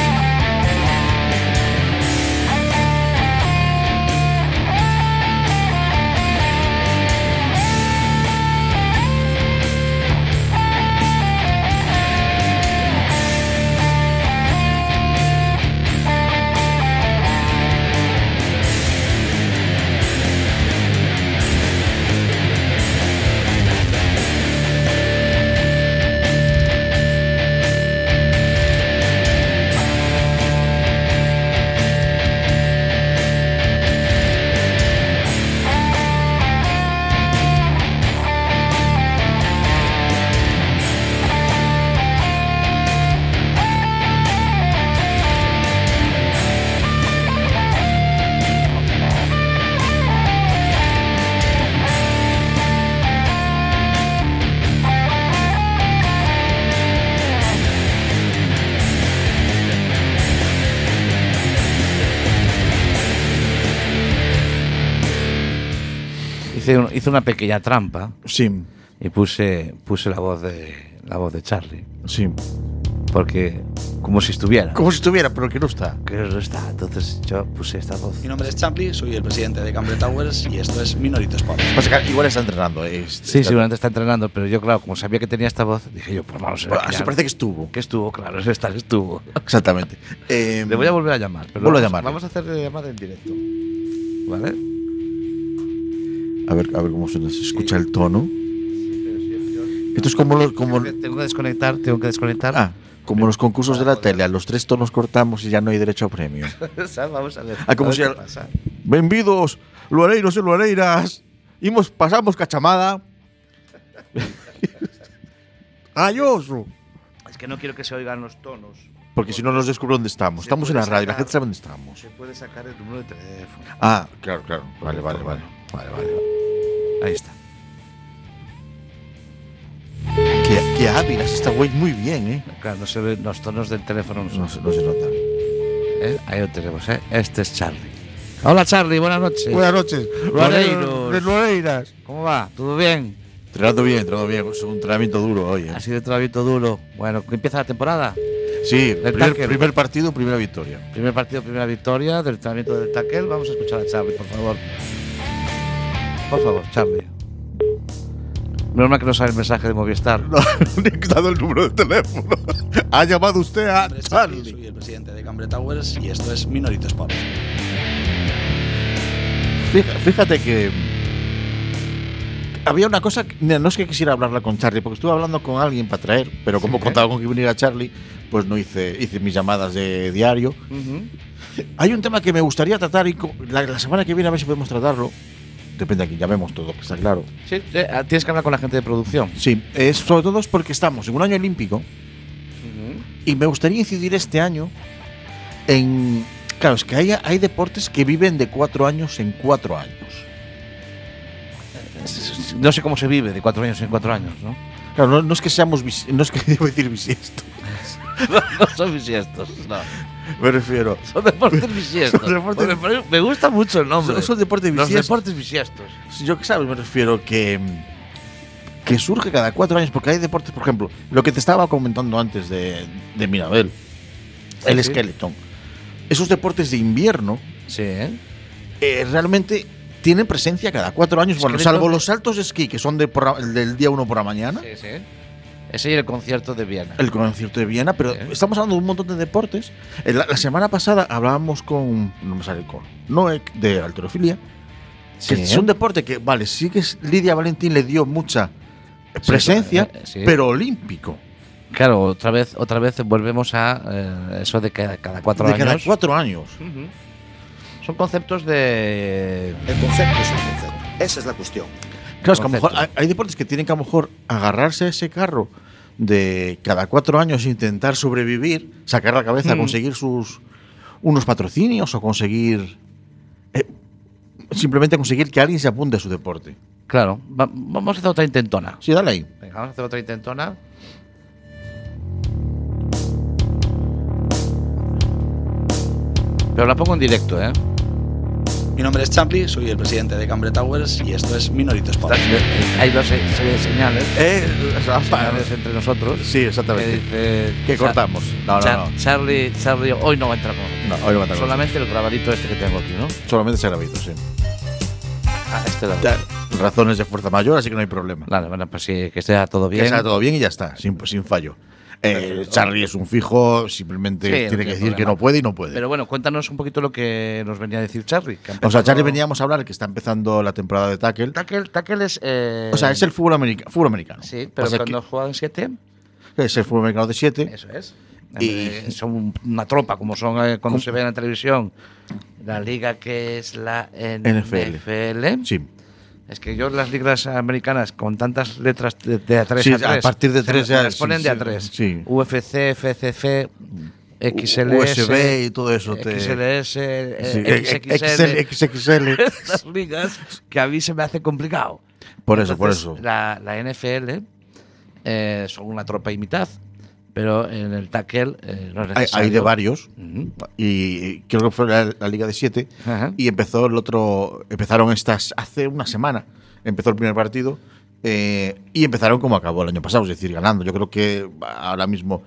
Hice, un- hice una pequeña trampa Sí, y puse, puse la voz de la voz de Charlie. sí. Porque Como si estuviera. Como si estuviera, pero que no está. Que no está. Entonces yo puse esta voz. Mi nombre es Champli, soy el presidente de Cambre Towers y esto es Minority Sport. Pasa que igual está entrenando. Eh, Sí, está- seguramente está entrenando, pero yo, claro, como sabía que tenía esta voz, dije yo, pues vamos a ver. Bueno, así parece que estuvo. Que estuvo, claro, es esta, estuvo. Exactamente. Eh, Le voy a volver a llamar. Pero vuelvo a vamos, llamarle. Vamos a hacer la llamada en directo. ¿Vale? A ver, a ver cómo suena. Se escucha el tono. Esto es como los, como, Tengo que desconectar, tengo que desconectar. ah, como los concursos de la tele. A los tres tonos cortamos y ya no hay derecho a premio. Vamos a ver. Ah, como a ver si qué al- pasa. Benvidos, luareiros e luareiras. Imos, pasamos cachamada. Ayoso. Es que no quiero que se oigan los tonos. Porque si no nos descubre dónde estamos. Se Estamos en la puede radio, la sacar- gente sabe dónde estamos. Se puede sacar el número de teléfono. Ah, claro, claro. Vale, vale, vale. Vale, vale. Ahí está. Qué, qué hábil has estado, güey. Muy bien, ¿eh? Claro, no se ven los tonos del teléfono. No, No, se- no se nota. ¿Eh? Ahí lo tenemos, ¿eh? Este es Charlie. Hola, Charlie, buenas noches. Buenas noches. Luareiros. De luareiras. ¿Cómo va? ¿Todo bien? Entrenando bien, entrenando bien. Es un entrenamiento duro hoy, ¿eh? Ha sido un entrenamiento duro. Bueno, ¿que empieza la temporada? Sí, Del primer, tackle. primer partido, primera victoria. Primer partido, primera victoria del entrenamiento del tackle. Vamos a escuchar a Charlie, por favor. Por favor, Charlie. Menos mal que no sabe el mensaje de Movistar. No, le he dado el número de teléfono. Ha llamado usted a Mi nombre es Champli, Charlie. soy el presidente de Cambre Towers y esto es Minority Sport. Fija- Fíjate que había una cosa, que- no es que quisiera hablarla con Charlie, porque estuve hablando con alguien para traer, pero como Sí. contaba con que viniera Charlie, pues no hice, hice mis llamadas de diario. Ujú. Hay un tema que me gustaría tratar y co- la, la semana que viene a ver si podemos tratarlo. Depende a quién llamemos, todo, que está claro. Sí, eh, tienes que hablar con la gente de producción. Sí, es, sobre todo es porque estamos en un año olímpico y me gustaría incidir este año en... Claro, es que hay, hay deportes que viven de cuatro años en cuatro años. No sé cómo se vive de cuatro años en cuatro años, ¿no? Claro, no, no es que seamos, bis- no es que debo decir bisiestos, No, no son bisiestos, no. me refiero. Son deportes bisiestos. Son deportes- Porque me- me gusta mucho el nombre. Son, son deportes Los bisiestos. deportes bisiestos. Yo que sabes, me refiero que que surge cada cuatro años, porque hay deportes, por ejemplo, lo que te estaba comentando antes de, de Mirabel, el sí. skeleton. Esos deportes de invierno Sí, ¿eh? eh, realmente tienen presencia cada cuatro años, bueno, Skeleton- salvo los saltos de esquí, que son de por la- del día uno por la mañana, Sí, sí. Ese y el concierto de Viena. el concierto de Viena, pero Sí. estamos hablando de un montón de deportes. Eh, La, la semana pasada hablábamos con, no me sale, con Noek de halterofilia, que Sí. es un deporte que, vale, sí que es- Lidia Valentín le dio mucha presencia, eh, sí. pero olímpico. Claro, otra vez, otra vez volvemos a eh, eso de que cada cuatro De años. cada cuatro años. Ujú. Son conceptos de. El concepto es el concepto. Esa es la cuestión. Claro, es que a lo mejor Concepto. hay, hay deportes que tienen que a lo mejor agarrarse a ese carro de cada cuatro años intentar sobrevivir, sacar la cabeza, Mm. conseguir sus unos patrocinios o conseguir eh, simplemente conseguir que alguien se apunte a su deporte. Claro, va- vamos a hacer otra intentona. Sí, dale ahí. Venga, vamos a hacer otra intentona. Pero la pongo en directo, ¿eh? Mi nombre es Champli, soy el presidente de Cambre Towers y esto es Minority Sport. Hay dos se- serie de señales. Eh, señales entre nosotros. Sí, exactamente. Que dice, Que Char- cortamos. No, no, Char- no. Charlie, Charlie, hoy no va a entrar con nosotros. No, hoy no va a entrar con Solamente el grabadito este que tengo aquí, ¿no? Solamente se ha grabado, sí. Ah, este lado. Ya, razones de fuerza mayor, así que no hay problema. Vale, bueno, pues sí, que esté todo bien. Que salga todo bien y ya está, sin, sin fallo. Eh, Charlie es un fijo, simplemente Sí, no tiene tiene que decir que problema. no puede y no puede. Pero bueno, cuéntanos un poquito lo que nos venía a decir Charlie. que ha O sea, empezado- Charlie veníamos a hablar que está empezando la temporada de tackle. Tackle, tackle es. eh, O sea, es el fútbol, america- fútbol americano. Sí, pero Pasa cuando juegan en siete, que es el fútbol americano de siete. eso es. Y- Eh, son una tropa, como son eh, cuando ¿Cómo? se ve en la televisión. La liga que es la N N F F L. L. Sí. Es que yo las ligas americanas con tantas letras de, de A tres Sí, a tres. a partir de se tres me- ya, las ponen sí, de sí, A tres. sí. U F C, F C F, X L S. U S B y todo eso te- X L S, eh, Sí, X X L. X X L. Estas ligas que a mí se me hace complicado. Por eso, por Entonces, eso. La, la N F L eh, son una tropa y mitad, pero en el tackle eh, no es Hay, necesario. hay de varios. Ujú. Y creo que fue la, la liga de siete. Ajá. Y empezó el otro. Empezaron estas hace una semana. Empezó el primer partido. eh, y empezaron como acabó el año pasado, es decir, ganando. Yo creo que ahora mismo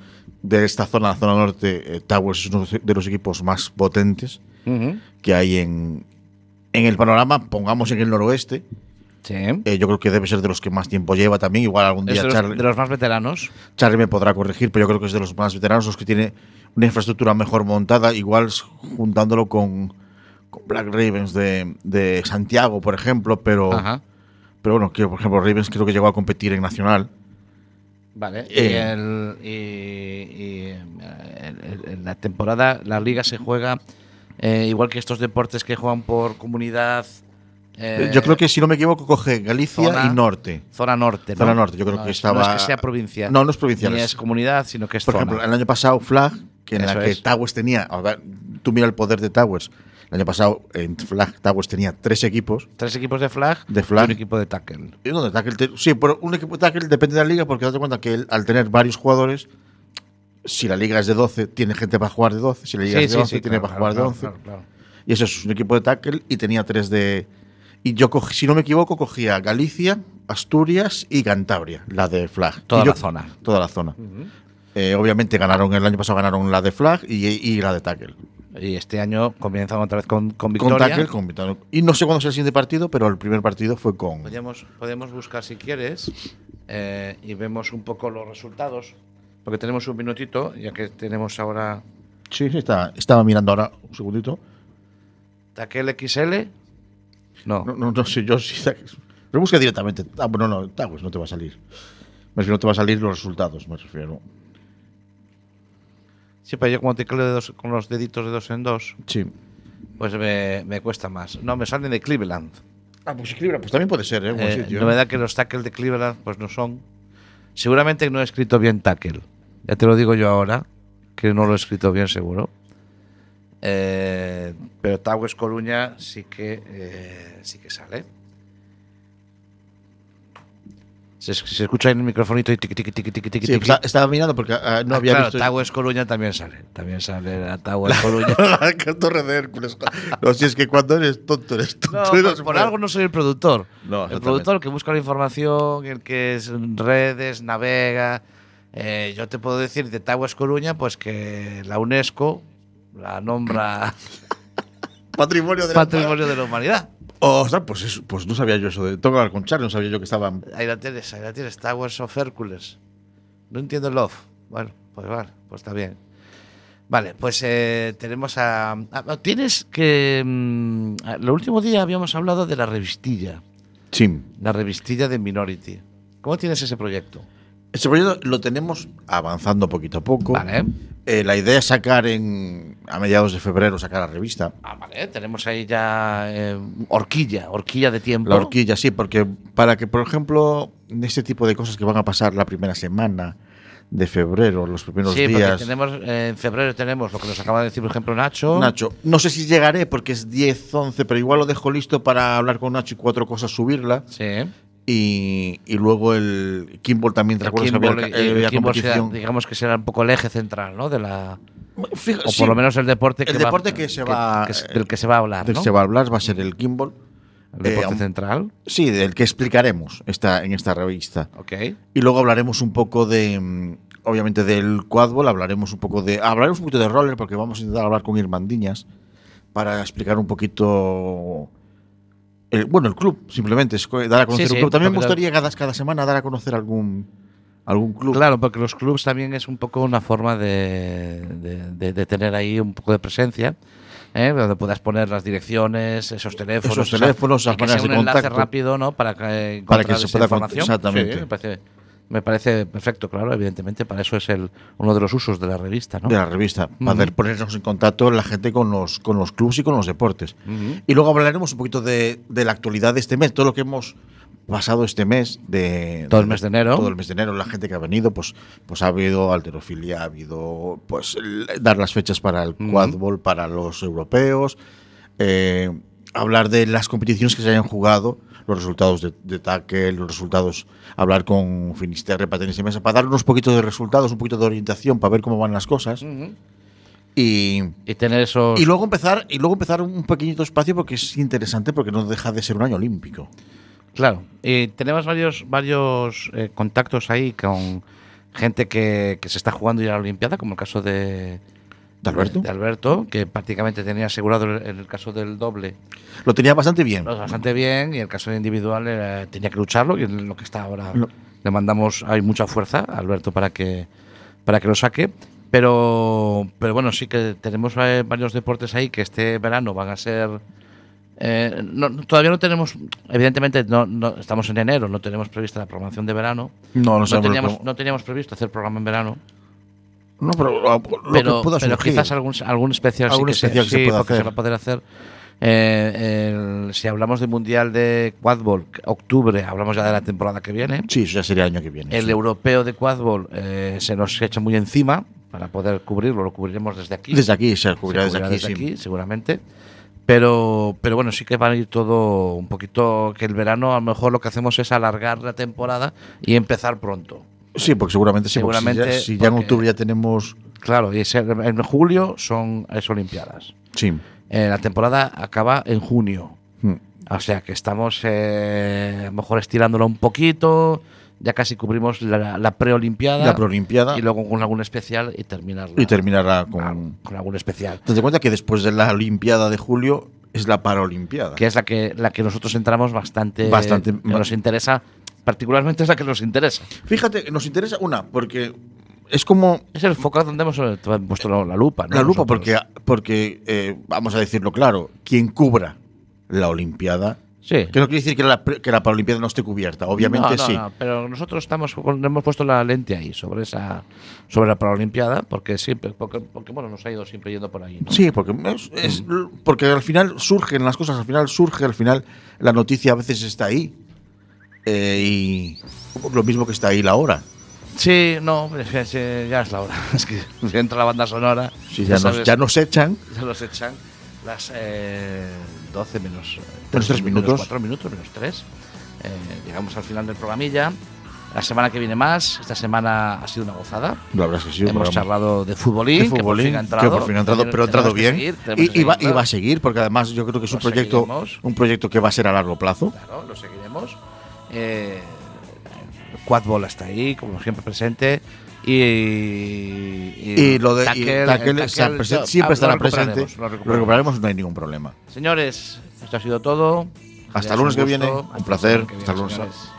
de esta zona, la zona norte, eh, Towers es uno de los equipos más potentes Uh-huh. que hay en, en el panorama, pongamos en el noroeste. Sí. Eh, yo creo que debe ser de los que más tiempo lleva también. Igual algún Es día de los, Charlie, de los más veteranos. Charlie me podrá corregir, pero yo creo que es de los más veteranos, los que tiene una infraestructura mejor montada, igual juntándolo con, con Black Ravens de, de Santiago, por ejemplo, pero, Ajá. pero bueno, que, por ejemplo, Ravens creo que llegó a competir en Nacional. Vale. Eh. Y, el, y, y, eh, el- el- la temporada, la liga se juega eh, igual que estos deportes que juegan por comunidad. eh, yo creo que, si no me equivoco, coge Galicia zona- y Norte. Zona norte, ¿no? Zona norte, yo creo No que es- estaba. No es que sea provincia. No, no es provincial. Ni es- es comunidad, sino que es Por zona. ejemplo, el año pasado, Flag, que en Eso la que es. Towers tenía. A ver, tú mira el poder de Towers. El año pasado, en Flag, Towers tenía tres equipos. Tres equipos de flag, De flag. y un equipo de tackle. ¿Y dónde tackle te- Sí, pero un equipo de tackle depende de la liga, porque date cuenta que él, al tener varios jugadores, si la liga es de doce, tiene gente para jugar de doce. Si la liga Sí, es de sí, once, sí, tiene claro, para jugar claro, de once. claro, claro. Y eso es un equipo de tackle y tenía tres de. Y yo, cogí, si no me equivoco, cogía Galicia, Asturias y Cantabria, la de Flag. Toda Y yo- la zona. Toda la zona. Eh, obviamente ganaron, el año pasado ganaron la de Flag y, y la de tackle. Y este año comienzan otra vez con, con Con victoria. tackle, con victoria. Y no sé cuándo será el siguiente partido, pero el primer partido fue con. Podemos, podemos buscar si quieres eh, y vemos un poco los resultados. Porque tenemos un minutito, ya que tenemos ahora Sí, sí, está, estaba mirando ahora, un segundito. tackle X L. No. No, no, no sé, yo sí. Pero busca directamente. Ah, bueno, no, Towers no te va a salir. Me refiero, no te va a salir los resultados, me refiero. Sí, pero yo como tecleo de dos, con los deditos de dos en dos, Sí. pues me, me cuesta más. No, me salen de Cleveland. Ah, pues escribe, pues también puede ser, ¿eh? Buen Eh, sitio, no ¿eh? me da que los tackles de Cleveland pues no son. Seguramente no he escrito bien tackle. Ya te lo digo yo ahora, que no lo he escrito bien seguro. Eh, pero Towers Coruña sí que eh, sí que sale. Se, se escucha en el microfonito y tiqui tiqui tiqui tiqui tiqui. Sí, tiqui. está- estaba mirando porque ah, no Ah, había claro, visto. Towers Coruña también sale. También sale la Towers Coruña. La Torre de Hércules. No, si es que cuando eres tonto, eres tonto. No, y no por, se por puede. algo no soy el productor. No, el exactamente. productor que busca la información, el que es en redes, navega. Eh, yo te puedo decir de Towers Coruña, pues que la UNESCO la nombra Patrimonio de la Patrimonio de la Humanidad. O sea, pues, eso- pues no sabía yo eso. De, tengo que hablar con Charlie, no sabía yo que estaban. Ahí la tienes, ahí la tienes, Towers of Hercules. No entiendo el love. Bueno, pues vale, pues está bien. Vale, pues eh, tenemos a, a- Tienes que. mm, el último día habíamos hablado de la revistilla. Sí. La revistilla de Minority. ¿Cómo tienes ese proyecto? Ese proyecto lo tenemos avanzando poquito a poco. Vale. Eh, la idea es sacar en a mediados de febrero, sacar la revista. Ah, vale, tenemos ahí ya eh, horquilla, horquilla de tiempo. La horquilla, sí, porque para que, por ejemplo, en este tipo de cosas que van a pasar la primera semana de febrero, los primeros Sí, porque días. tenemos, eh, en febrero tenemos lo que nos acaba de decir, por ejemplo, Nacho. Nacho, no sé si llegaré porque es diez, once, pero igual lo dejo listo para hablar con Nacho y cuatro cosas subirla. Sí. Y, y luego el Kimball también, ¿te El acuerdas que Kimball, había, y- y el había Kimball será- competición? digamos que será un poco el eje central, ¿no? De la, Fija- o sí, por lo menos el deporte que el va- deporte que se va que es- del que se va a hablar, del ¿no? que se va a hablar va a ser el Kimball. El deporte Eh, aun- central. Sí, del que explicaremos esta, en esta revista. Ok. Y luego hablaremos un poco de, mm, obviamente, del quadball, hablaremos un poco de, hablaremos un poquito de roller porque vamos a intentar hablar con Irmandiñas para explicar un poquito, el, bueno, el club, simplemente, es co- dar a conocer Sí, un sí, club. También me porque- gustaría cada, cada semana dar a conocer algún, algún club. Claro, porque los clubs también es un poco una forma de, de- de- de tener ahí un poco de presencia, ¿eh? Donde puedas poner las direcciones, esos teléfonos, Esos teléfonos, o sea, esas y que sea maneras un de enlace contacto. rápido, ¿no? Para que, Para que encontrar se esa pueda con- información. exactamente. Sí, me parece, me parece perfecto, claro, evidentemente, para eso es el uno de los usos de la revista, ¿no? De la revista, para Ujú. poder ponernos en contacto la gente con los, con los clubs y con los deportes. Ujú. Y luego hablaremos un poquito de, de la actualidad de este mes, todo lo que hemos pasado este mes de Todo el mes de enero. todo el mes de enero, la gente que ha venido, pues pues ha habido alterofilia, ha habido pues el- dar las fechas para el Ujú. quadball, para los europeos, eh, hablar de las competiciones que se hayan jugado, los resultados de, de tackle, los resultados, hablar con Finisterre para tenis y mesa, para dar unos poquitos de resultados, un poquito de orientación, para ver cómo van las cosas. Ujú. Y, Y tener esos. y luego empezar y luego empezar un pequeñito espacio porque es interesante porque no deja de ser un año olímpico. Claro, y tenemos varios, varios eh, contactos ahí con gente que, que se está jugando ya a la Olimpiada, como el caso de, ¿De Alberto? De Alberto, que prácticamente tenía asegurado el- en el caso del doble. Lo tenía bastante bien. Bastante bien, y el caso individual eh, tenía que lucharlo, y en lo que está ahora No. le mandamos, hay mucha fuerza a Alberto para que, para que lo saque. Pero, pero bueno, sí que tenemos eh, varios deportes ahí que este verano van a ser... eh, no- no- todavía no tenemos, evidentemente no, no- estamos en enero, no tenemos prevista la programación de verano. No, no sabemos teníamos, cómo. no teníamos previsto hacer programa en verano. No, pero lo, lo Pero, que pueda pero surgir. quizás algún, algún especial Algún sí que, especial se, que se sí, pueda porque se hacer. va a poder hacer. Eh, el- si hablamos de Mundial de Quadball, octubre, hablamos ya de la temporada que viene. Sí, eso ya sería el año que viene. El sí. europeo de Quadball eh, se nos echa muy encima para poder cubrirlo, lo cubriremos desde aquí. Desde aquí, se cubrirá Se desde cubrirá aquí, sí. seguramente. Pero, pero bueno, sí que va a ir todo un poquito, que el verano a lo mejor lo que hacemos es alargar la temporada y empezar pronto. Sí, porque seguramente sí. porque Seguramente, si ya, si ya en porque- octubre ya tenemos. Claro, y ese- en julio son es Olimpiadas. Sí. Eh, la temporada acaba en junio. Mm. O sea que estamos eh, a lo mejor estirándola un poquito. Ya casi cubrimos la, la preolimpiada. La preolimpiada. Y luego con algún especial y terminarla. Y terminará con. con algún especial. Date cuenta que después de la Olimpiada de julio es la Paralimpiada. Que es la que, la que nosotros entramos bastante. Bastante- que nos interesa. Particularmente es la que nos interesa. Fíjate, nos interesa una, porque es como. Es el foco donde hemos eh, puesto la lupa, ¿no? La lupa, Nosotros. porque, porque eh, vamos a decirlo claro, quien cubra la Olimpiada. Sí. Que no quiere decir que la, pre- que la Paralimpiada no esté cubierta, obviamente No, no, sí. no, pero nosotros estamos con- hemos puesto la lente ahí sobre esa sobre la Paralimpiada porque siempre porque, porque bueno nos ha ido siempre yendo por ahí, ¿no? Sí, porque es, es- porque al final surgen las cosas, al final surge, al final la noticia a veces está ahí. Eh, y lo mismo que está ahí la hora. Sí, no, es que, sí, ya es la hora. Es que entra la banda sonora. Sí, ya, nos, sabes, ya nos echan. ya nos echan las eh, doce menos Menos tres minutos. cuatro minutos, menos tres. Eh, llegamos al final del programilla. La semana que viene más. Esta semana ha sido una gozada. La verdad es que sí. un Hemos programa charlado de futbolín, de futbolín, que por fin ha entrado. que por fin ha entrado, pero ha entrado Tenemos que bien. seguir, tenemos que y, y va, seguir, y va a seguir, porque además yo creo que es un Lo proyecto, seguiremos. un proyecto que va a ser a largo plazo. Claro, lo seguiremos. Eh, Quadball está ahí, como siempre presente. Y, y, Y lo de y Tackle, Tackle el está tackle, presente, lo- siempre lo estará recuperaremos, presente. lo Lo recuperaremos. recuperaremos, no hay ningún problema. Señores, esto ha sido todo. Hasta Ya el lunes es un que viene. gusto. Un Hasta placer. el que Hasta el viene, lunes. señores.